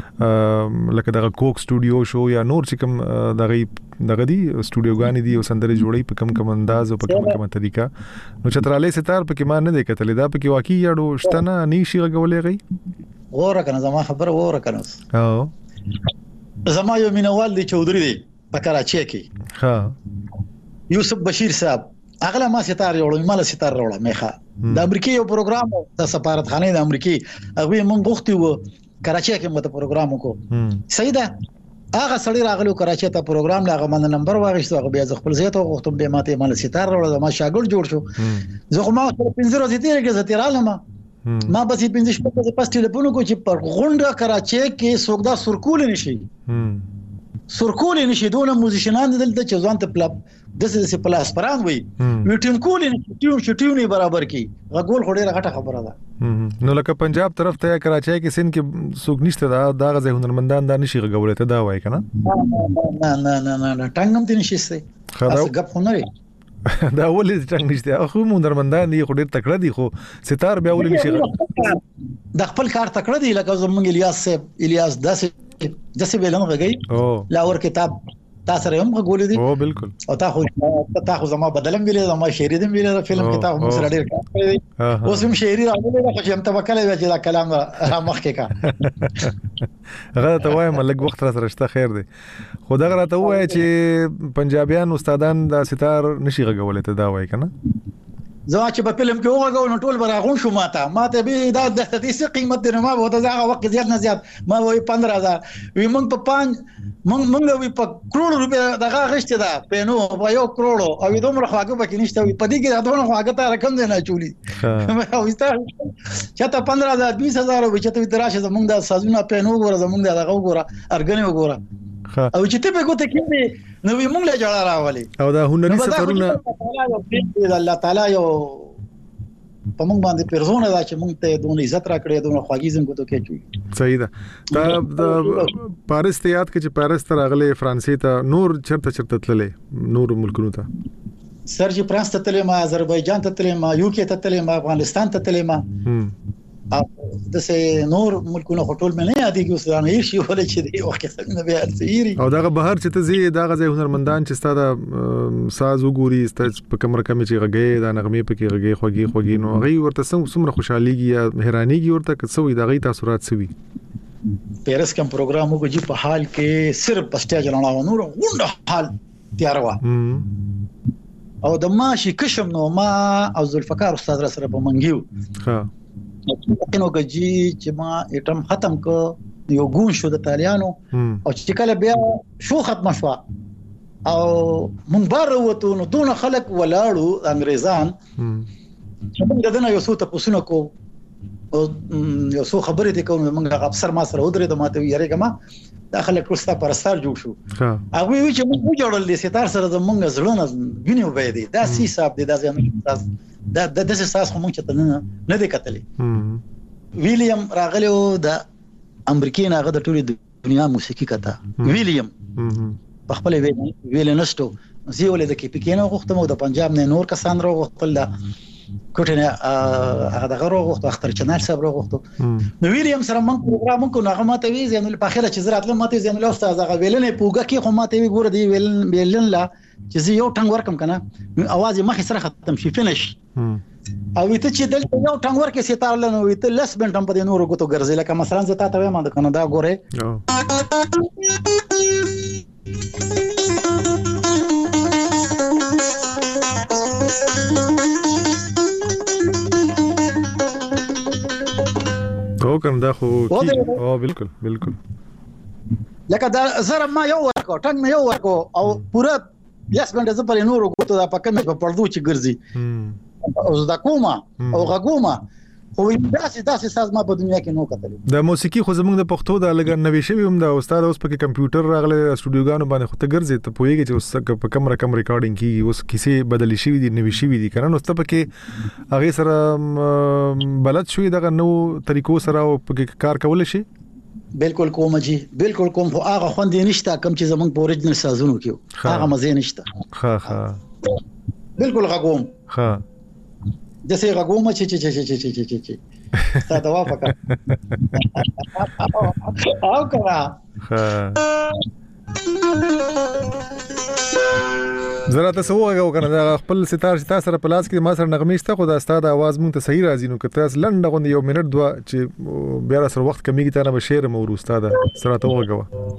لکه دغه کوک سټوډیو شو یا نور چې کوم دغه دغه دی سټوډیوګانی دی او سندري جوړي په کم کم انداز او په کم کم طریقه نو چترالي ستار په کې ما نه دی کتل دا په کې واقعي یاړو شتنه نيشي غولې غي وره کنه زما خبر وره کنه او زما یو مینوال دی چودري دی په کراچي کې ها یوسف بشیر صاحب اغله ما ستاره وړو مال ستاره وړو مخه د امریکای یو پروګرام د سفارتخانه د امریکای هغه مونږ غوښتي وو کراچي کې مته پروګرام وکړو سیده هغه سړی راغلو کراچي ته پروګرام لاغه من نمبر واغښتو هغه بیا خپل زیاته غوښتم به ماته مال ستاره وړو ما شاګرد جوړ شو زه خو ما پنځه ورځې تیرې کې زتیرالم ما بس پنځه شپه په پاس ټلیفون کو چې پر غونډه کراچي کې سوګدا سرکول نشي سرکول نشي دونه موزیشنان دلته چې ځان ته پلاب دسه دسه پلاس پران وي ویټین کول نه ټیون شټیونی برابر کی غول خډه غټه خبره ده نو لکه پنجاب طرف ته کراچي کې سین کې سوق نشته دا د غزه هنرمندان دا نشي غولې ته دا وای کنه نه نه نه نه ټنګم تی نشي سي خلاص غب خو نه دا ولې څنګه نشته خو هنرمندان دي خو ډیر تکړه دي خو ستار بیا ولې نشي د خپل کار تکړه دي لکه زمونږ الیاس صاحب الیاس داسې جسه ویلم غږی لاور کتاب تاسو سره هم غوړې دي او بالکل او تاسو تاسو زما بدلم ویلې زما شعر دې ویلې فلم کتاب هم سره ډیر کار کړی اوس هم شعر راغلی خو چې هم تبکل وی چې دا کلام را مخ کې کا غلط وایم لږ وخت را سره شته خیر دی خو دا غلط وای چې پنجابیان استادان دا ستار نشي غوړې ته دا وای کنه زه چې په فلم کې وګورم نو ټول براغون شو ماته ماته به دا د ستاسو قیمت دی ما به دا وخت زیات نه زیات ما وې پندرہ هزار وی مونږ په پنځ مونږ مونږ وی په کروڑ روپیا دغه غشته دا پینو په یو کروڑ او دومره خواږه پکې نشته وی په دې کې دا دومره خواږه ته رقم دی نه چولی او استا چاته پندرہ هزار بیس هزار وی چې ته راشه زمونږ د سازونه پینو ګوره زمونږ دغه ګوره ارګنی وګوره او چې ته په کوته کې نو وی مونږ له جوړه راولي او دا هنري سفرونه الله تعالی یو په مونږ باندې پرزونه دا چې مونږ ته دونه عزت راکړي دونه خواږي زم کوته کې چوي صحیح ده دا د پاریس ته یاد کې چې پاریس ته راغلي فرانسې ته نور چرته چرته تللې نور ملکونو ته سرجی فرانس ته تللې ما آذربایجان ته تللې ما یو کې ته تللې ما افغانستان ته تللې ما او د سه نور ملکونو خټول مې نه یادېږي اوس نه یې شي ولې چې دی وخت څنګه بیا سيري او دا بهر چې ته زی دا غزه هنرمندان چې ستاده ساز وګوري ست په کمر کم چې غږی دا نغمه پکې غږی خوږی خوږی نو غي ورته څومره خوشحاليږي یا حیرانيږي ورته کڅوې دا غي تاثرات سوي پیرس کوم پروګرام وګ جی په حال کې صرف پسټیا جوړاو نور غونډه حال تیار وا او د ماشي کشم نو ما او ذوالفقار استاد را سره په منګیو ها نو کجی چې ما اټم ختم کو یو ګون شو د طالبانو او چې کله بیا شو ختم شو او مونږ بار وته نو دون خلک ولاړو انګريزان چې موږ دنه یو څه ته پوښتنه کو او یو څه خبرې ته کوم موږ افسر ما سره ودرې د ماته یې راګما داخله کوستا پرستار جوړ شو ها هغه وی چې موږ جوړل دي ستار سره زمونږ زړونه غنیو به دي دا سی صاحب دي دا ځنه دا د دې اساس خو موږ چې نه نه دي کتلې ویلیام راغلی د امریکای هغه د ټولې دنیا موسیقي کته ویلیام په خپل ویلنستو زیولې د کې پکینو غوښتم او د پنجاب نه نور کسان راغوښتل دا کوټنه هغه دغه راغوښت اختر چنل صاحب راغوښت نو ویلیام سره موږ پروګرام کو نغه ماته وی زین په اخره چې زرات ماته زین له استاد هغه ویلنې پوګه کې خو ماته وی ګوره دی ویلن ویلن لا چې زه یو ټنګ ورکم کنه اواز مخې سره ختم شي فینش او ته چې دل یو ټنګ ورکې ستاره لنو وي ته لس بنټم په نورو غوتو ګرځي لکه مثلا زه تاسو وایم د کنه دا ګوره او کنه دا خو او بالکل بالکل لکه دا زره ما یو ورکو ټنګ مې یو ورکو او پورا یاس باندې زه په نورو غوتو دا پکې مې په پردو چې ګرځي او زدا کومه او غوما خو داسې داسې ساز ما په دنیا کې نو کتلې د موسیقي خو زمونږ د پښتو د لګ نوې شوی هم د استاد اوس په کمپیوټر راغله سټوډیوګانو باندې خو ته ګرځي ته پوهیږي چې اوس په کم رقم ریکارډینګ کیږي اوس کیسې بدلی شوی دي نوې شوی دي کنه نو ته پکې هغه سره بلد شوی دغه نو طریقو سره او پکې کار کول شي بالکل کوم جی بالکل کوم خو هغه خوندې نشته کم چې زمونږ په اوریجنل سازونو کې هغه مزه نشته ها ها بالکل غوم ها د سه غوم چې چې چې چې چې چې چې تا دا وافقه او کړه ها زرا تاسو وګورئ کنه دا خپل ستار چې تاسو سره پلاس کې ما سره نغمې شته خو دا ستاسو आवाज مونږ ته صحیح راځي نو که تاسو لنډه غوند یو منټ دوا چې بیا سره وخت کمیږي ته نه بشیر مو ورو استاد سره ته وګورئ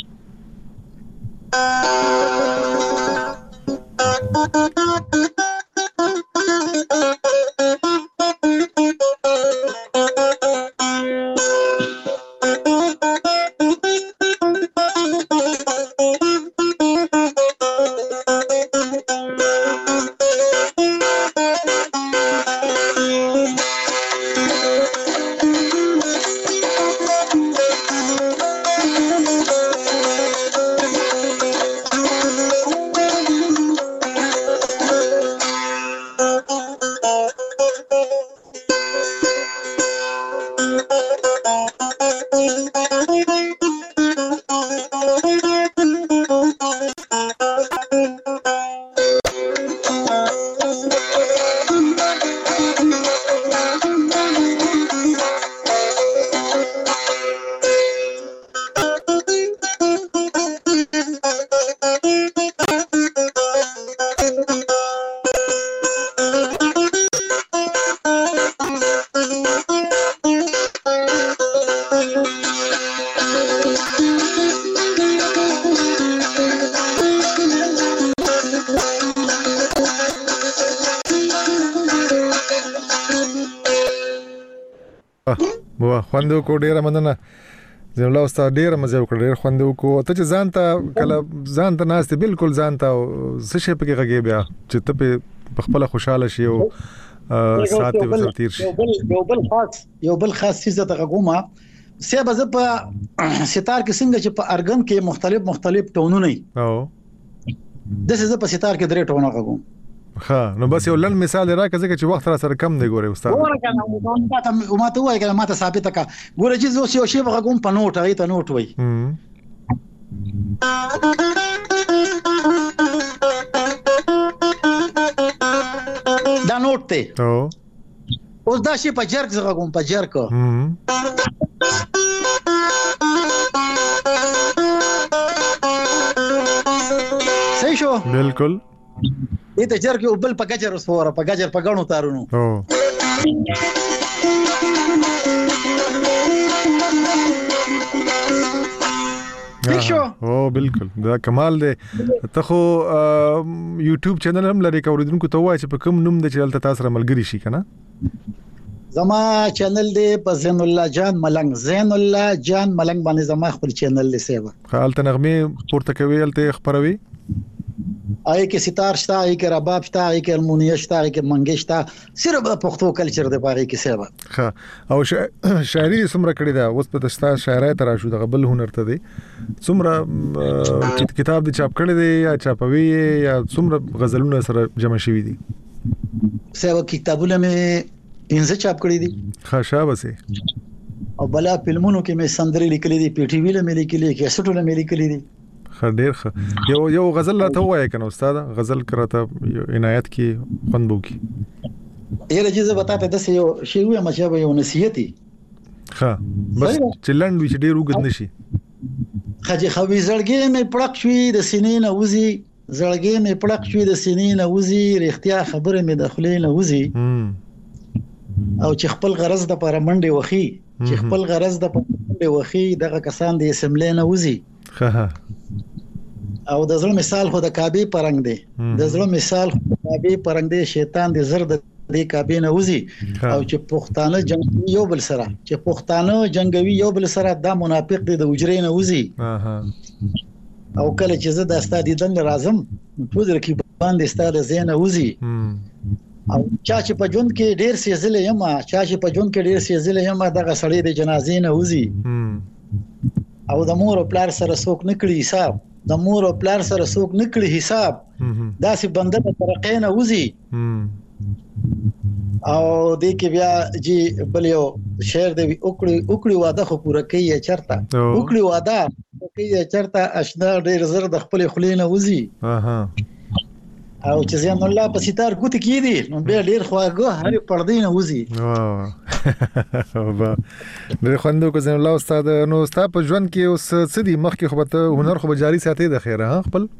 خوندو کو ډیره مننه زه الله استاد ډیره مزه وکړ ډیره خوندو کو ته چې ځان ته کله ځان ته ناست بالکل ځان ته څه شي پکې غږی بیا چې ته په خپل خوشاله شي او ساعت په وسر تیر شي یو بل خاص یو بل خاص څه ته غوما سه به په ستار کې څنګه چې په ارګن کې مختلف مختلف ټونونه او د څه په ستار کې درې ټونه غوم ها نو بس یو لن مثال راکړه ځکه چې وخت را سره کم دی ګوره استاد ګوره کنه او ما ته وایي کنه ما ته ثابت کا ګوره چې زه یو شی وغوم په نوٹ هغه ته نوٹ وای دا نوٹ ته او اوس دا شی په جرک زغه کوم په جرک صحیح شو بالکل دې ته جرک یو بل په گجر وسوره په گجر په غنو تارونو او شو او بالکل دا کمال دی ته خو یوټیوب چینل هم لري کوریدونکو ته وایي چې په کوم نوم د چلته تاسو سره ملګری شي کنه زما چینل دی په زین الله جان ملنګ زین الله جان ملنګ باندې زما خپل چینل دی سیبه حالت نغمه پورته کوي الته خبروي آی کې ستار شته، آی کې رباب شته، آی کې المونیه شته، آی کې منګی شته، صرف د پښتو کلچر د پاره کې سیبا. ها او شاعري څومره کړی دا اوس په تاسو شاعرای تر شو د بل هنر ته دی څومره کتاب دی چاپ کړی دی یا چاپوي یا څومره غزلونه سره جمع شوي دي؟ سیبا کتابونه مې پنځه چاپ کړی دي. ها شابه او بلا فلمونو کې مې سندري لیکلې دي، پی ټی وی له مې لیکلې، کیسټونه مې لیکلې دي. خ ډیر ښه. یو یو غزل لا ته وایې کنه استاد، غزل کراته عنایت کې خوند بو کی یره چې زه بتاته د یو شی وې مچا یو نصیحتي. ها بس چلند وی چې ډیر وګد نشي. خجه خوي زړګې مې پړق شوې د سینې نه وزي، زړګې مې پړق شوې د سینې نه وزي، رښتیا خبره مې د خلې نه وزي. او چې خپل غرض د پر منډه وخی، چې خپل غرض د پر منډه وخی دغه کسان د اسمبلی نه وزي. ها او د زړه مثال خو د کعبه پرنګ دی، د زړه مثال خو د کعبه پرنګ دی، شیطان د زړه د کعبه نه وزي. او چې پښتانه جنگي یو بل سره، چې پښتانه جنگوي یو بل سره، دا منافق دی د وجرې نه وزي. او کله چې زه د استاد دیدن راځم ټول رکیب باندې استاد زین وزي. او چا چې په ژوند کې ډیر سیزلې یم، چا چې په ژوند کې ډیر سیزلې یم، دغه سړی د جنازې نه وزي. او د مور او پلار سره څوک نکړي حساب، د مور او پلار سره څوک نکړي حساب، دا سي بنده په ترقې نه وزي. او دې کې بیا چې بل یو شعر دی، وکړي وکړي واده خو پوره کوي چرته، وکړي واده کوي چرته، اشنا ډیر زر د خپل خلینو وزي. او چې زین الله په ستار ګوت کې دي نو به ډیر خواږه هر پردې نه وزي. واه ډیر خوندو کو زین الله استاد. نو استاد په ژوند کې اوس څه دي مخکې خو به هنر خو جاری ساتي د خیره ها خپل؟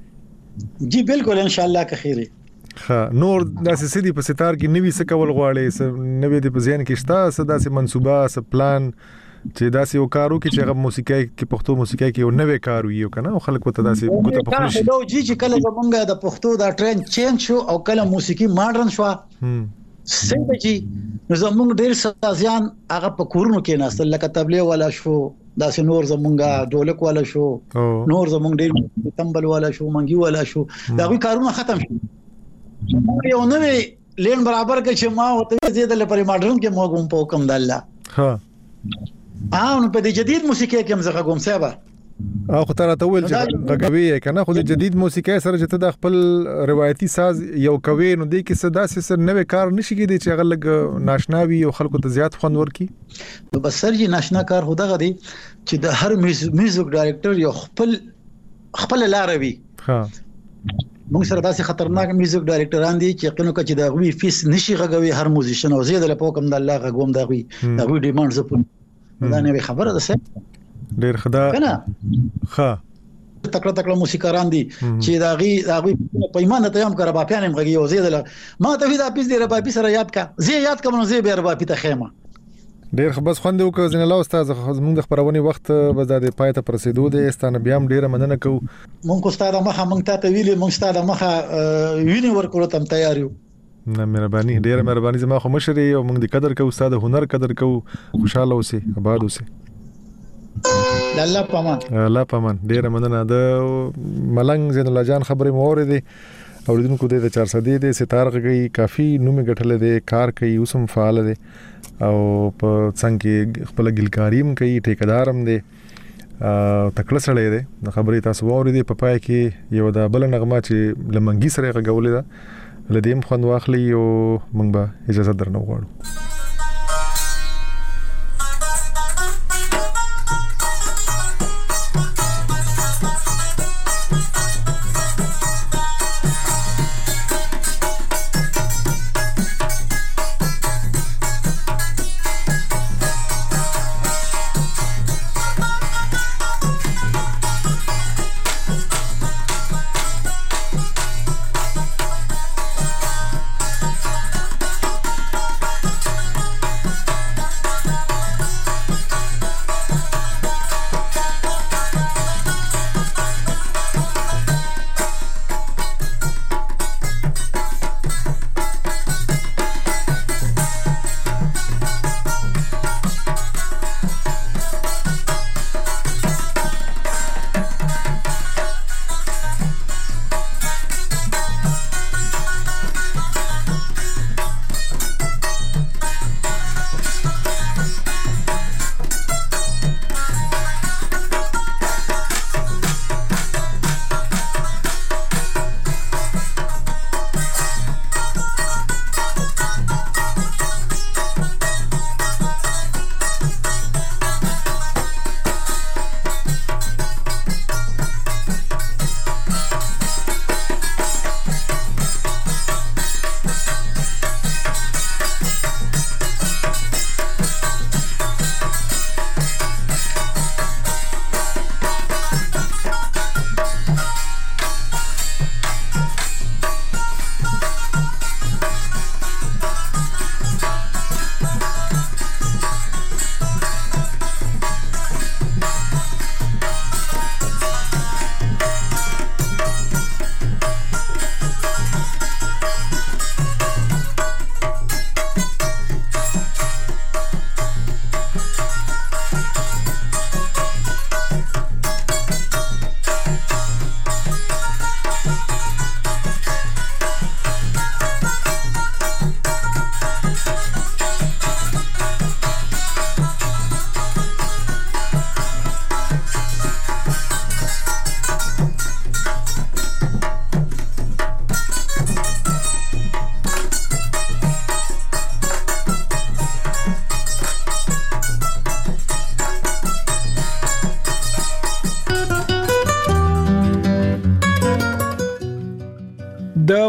جی بالکل ان شاء الله که خیره. ها نور داسې سدي په ستار کې نوي څه کول غواړي، نوي د پزین کې شته څه داسې منصوبه څه پلان چې داسې یو کارو کې چې هغه موسیقي کې پښتو موسیقي کې یو نوې کار وي کنه، او خلک وته داسې ګوته په خوشي نو جی چې کله زمونږ د پښتو دا ټرند چینج شو او کله موسیقي ماډرن شو څنګه جی نو زمونږ ډېر سازیان هغه په کورونو کې ناستل، لکه تبلیغ والا شو، داسې نور زمونږ ډولک والا شو، نور زمونږ ډېر تمبل والا شو، منګي والا شو، دا وی کارونه ختم شو. یو نوې لین برابر کې چې ما وته زیاده لپاره ماډرن کې موږ په حکم د الله. ها اه نو په دې جدید موسیقي کې هم زغه کوم سبا او خو تر ته ویل چې غږوي کنه، خو د جدید موسیقي سره چې ته د خپل روایتي ساز یو کوي نو د کې څه داسې سر نوې کار نشي کېدی چې هغه لګ ناشناوي او خلکو ته زیات خوند ورکي. نو بس سر جی ناشنا کار هو دغه دی چې د هر میوزیک ډایرکټر یو خپل خپل لار وي. ها موږ سره داسې خطرناک میوزیک ډایرکټران دي چې قنو کچ د غوي فیس نشي غږوي، هر موزیشن او زیاده له پوکم د الله غوم دا غوي دا غوي ډیماند زپون دا نه خبره ده څه ډیر خدا کنه. ها تکړه تکړه موسیقاران دي چې دا غي دا غي په ایمان ته هم کړه باپیان هم غږی او زیاده ما ته وی دا پیس دی ربابي سره یاد کا زی یاد کوم نو زی به ربابي ته خیمه ډیر خبر خوند وکړ. زین الله استاد زموږ د خبرونې وخت به زاده پای ته پرسیدو دي، ستانه بیا هم ډیره مننه کوو. مونږ کو استاد مخه مونږ ته ویلې مونږ استاد مخه ویني ورکړو تم تیار یو. نه مهرباني ډیره مهرباني زما خو مشري او موږ د قدر کوو، استاد هنر قدر کوو. خوشاله اوسئ، آباد اوسئ. الله پامان الله پامان. ډیره مننه. د ملنګ زین الله جان خبرې مو اورېدې، اوریدونکو د چار صدې د ستار غږی کافي نوم غټل دي، کار کوي، اوسم فعال دي او په څنګه خپل ګلکاریم کوي، ټیکدارم دي، تکړه سړی دی. د خبرې تاسو واورېدې په پای کې یو د بل نغمه چې لمنګي سره غږولې ده لدیم خوند واخلي او موږ به اجازه درنه وغواړو.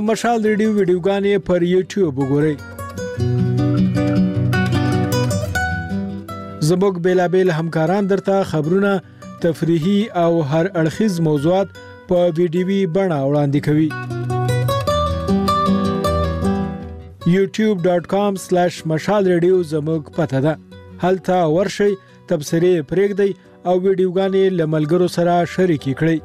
مشال ریډیو ویډیوګانې پر یوټیوب وګورئ. زموږ بیلابیل همکاران درته خبرونه، تفریحي او هر اړخیز موضوعات په ویډیوي بڼه وړاندې کوي. یوټیوب ډاٹ کام سلیش مشال ریډیو زموږ پته ده. هلته ورشئ، تبصرې پرېږدئ او ویډیوګانې له ملګرو سره شریکې کړئ.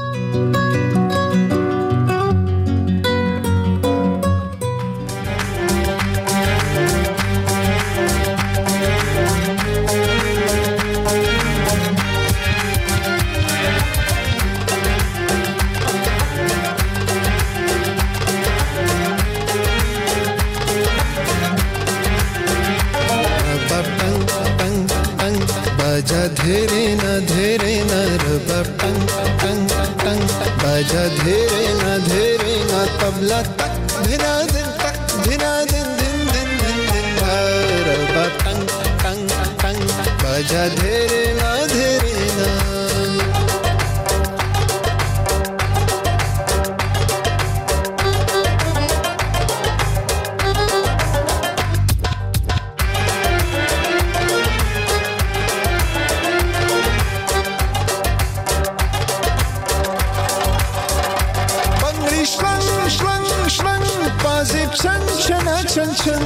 बाजा धेरे न धेरे न रबा टंग टंग टंग बाजा धेरे न धेरे न तबला तक धिना दिन तक धिना दिन दिन दिन दिन दिन रबा टंग टंग टंग बाजा धेरे न धेरे न Chang chana chan chan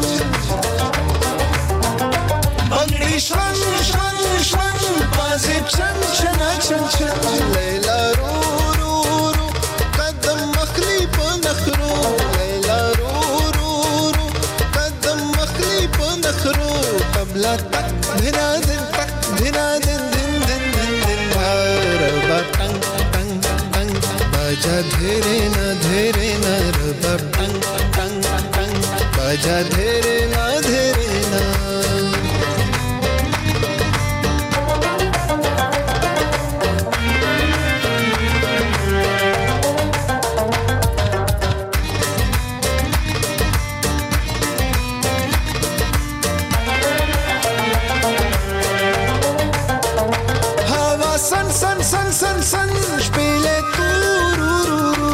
Bangdi shwang shwang shwang Pazib chan chana chan chan Layla ru ru ru Qadam makhli pa nakhru Layla ru ru ru Qadam makhli pa nakhru Tabla tak dhina din tak dhina din din din din din Raba tang tang tang Baja dhere na dhere na Raba tang tang बाजा धेरे ना धेरे ना हवा सन सन सन सन सन spiele tu ru ru ru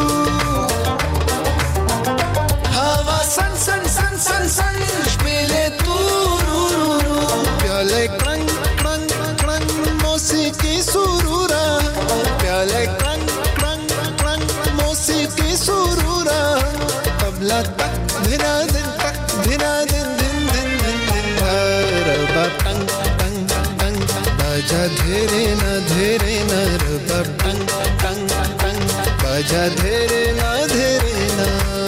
हवा सन सन सन सन सन spiele tu ru ru ru प्याले क्रंग क्रंग क्रंग मौसीकी सुरूरा प्याले क्रंग क्रंग क्रंग मौसीकी सुरूरा तबला तक धिना दिन तक धिना दिन दिन दिन दिन दिन रबा टंग टंग टंग बाजा धेरे न धेरे न रबा टंग टंग टंग बाजा धेरे न धेरे न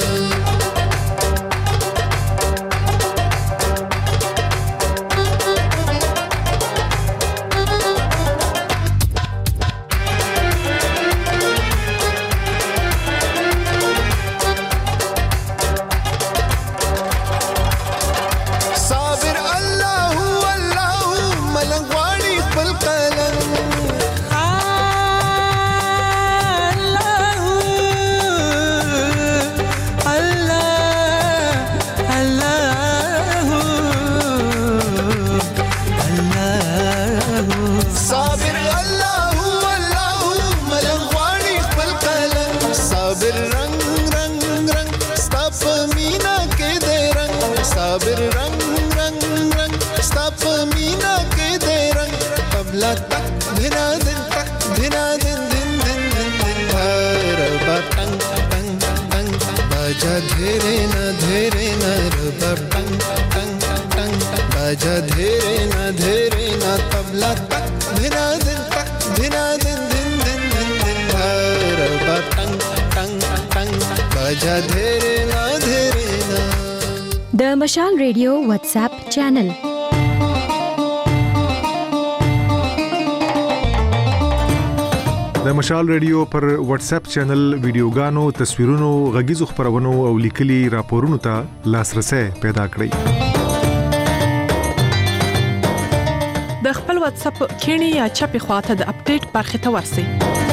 धेरे न धेरे न रबा टंग टंग टंग बाजा धेरे न धेरे न तबला तक धिना दिन तक धिना दिन दिन दिन दिन दिन रबा टंग टंग टंग बाजा धेरे न धेरे न د مشال ریډیو واتس اپ چینل د مشال ریډیو پر واتس اپ چینل ویډیوګانو، تصویرونو، غږیزو خبرونو او لیکلي راپورونو ته لاسرسي پیدا کړئ. د خپل واتس اپ کینی یا چپی خواته د اپډیټ برخه ته ورسئ.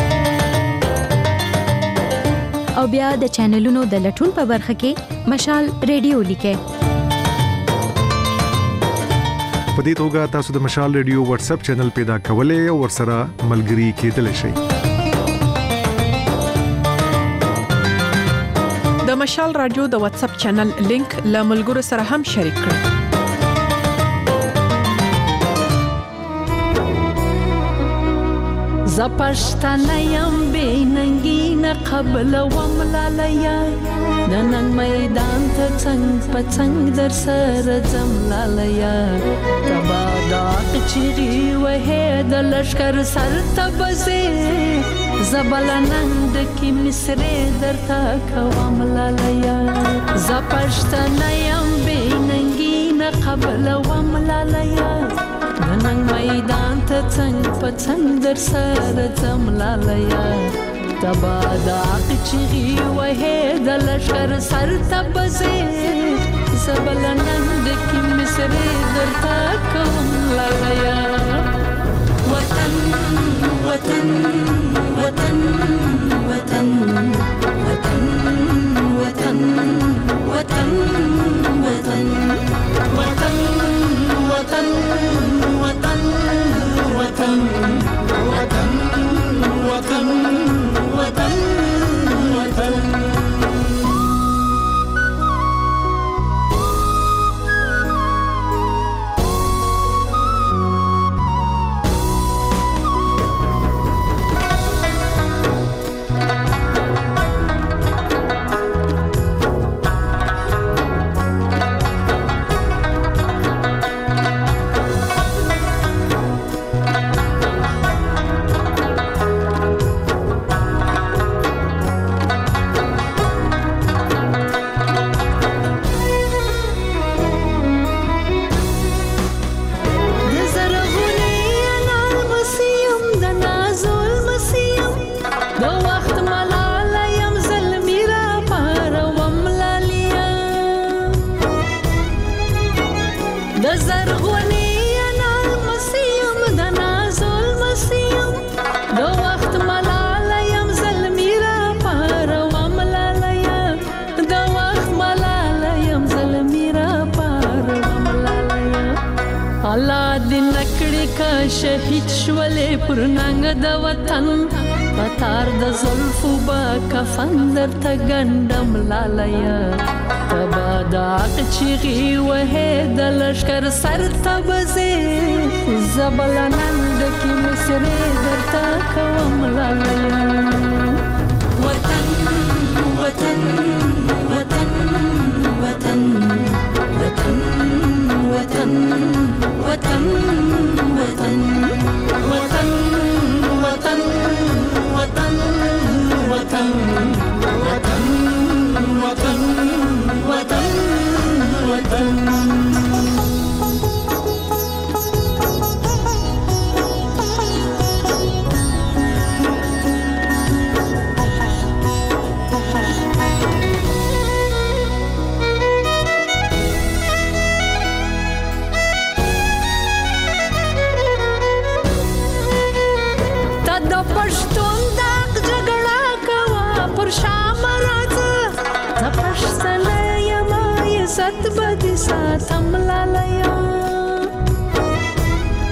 او بیا د چینلونو د لټون په برخه کې مشال ریډیو لیکئ. په دې توګه تاسو د مشال ریډیو واتس اپ چینل پیدا کولای او ورسره ملګري کېدلی شئ. د د مشال رادیو د واتس اپ چینل لینک له ملګرو سره هم شریک کړئ. زپشتنه یم بیننگی نه قبل وملالیا ننن میدان ته څنګ په څنګ در سره زملالیا تبا داق چیغي وه د لشکر سر تبزه زبلنند کی مصر در تا کوملالیا زپشتنه یم بیننگی نه قبل وملالیا نن میدان ته څنګ په څنګ در سره زملالیا تبا داق چیغي وه د لشکر سر تبزه زبلنند کی مصر در تا کوملالیا وطن وطن وطن وطن وطن وطن وطن وطن وطن وطن وطن وطن وطن وطن وطن وطن شهید شولې پر ننګ د وطن پتار د زلفو با کفن در ته ګندم لالیا تبا داق چیغي وه د لشکر سر تبزه زبلنند کی مصر در ته کوم لالیا وطن وطن وطن وطن وطن وطن وطن وطن وطن وطن وطن وطن وطن وطن وطن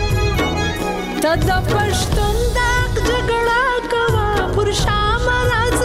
د پښتون داغ جګړه کوا پر شام راځه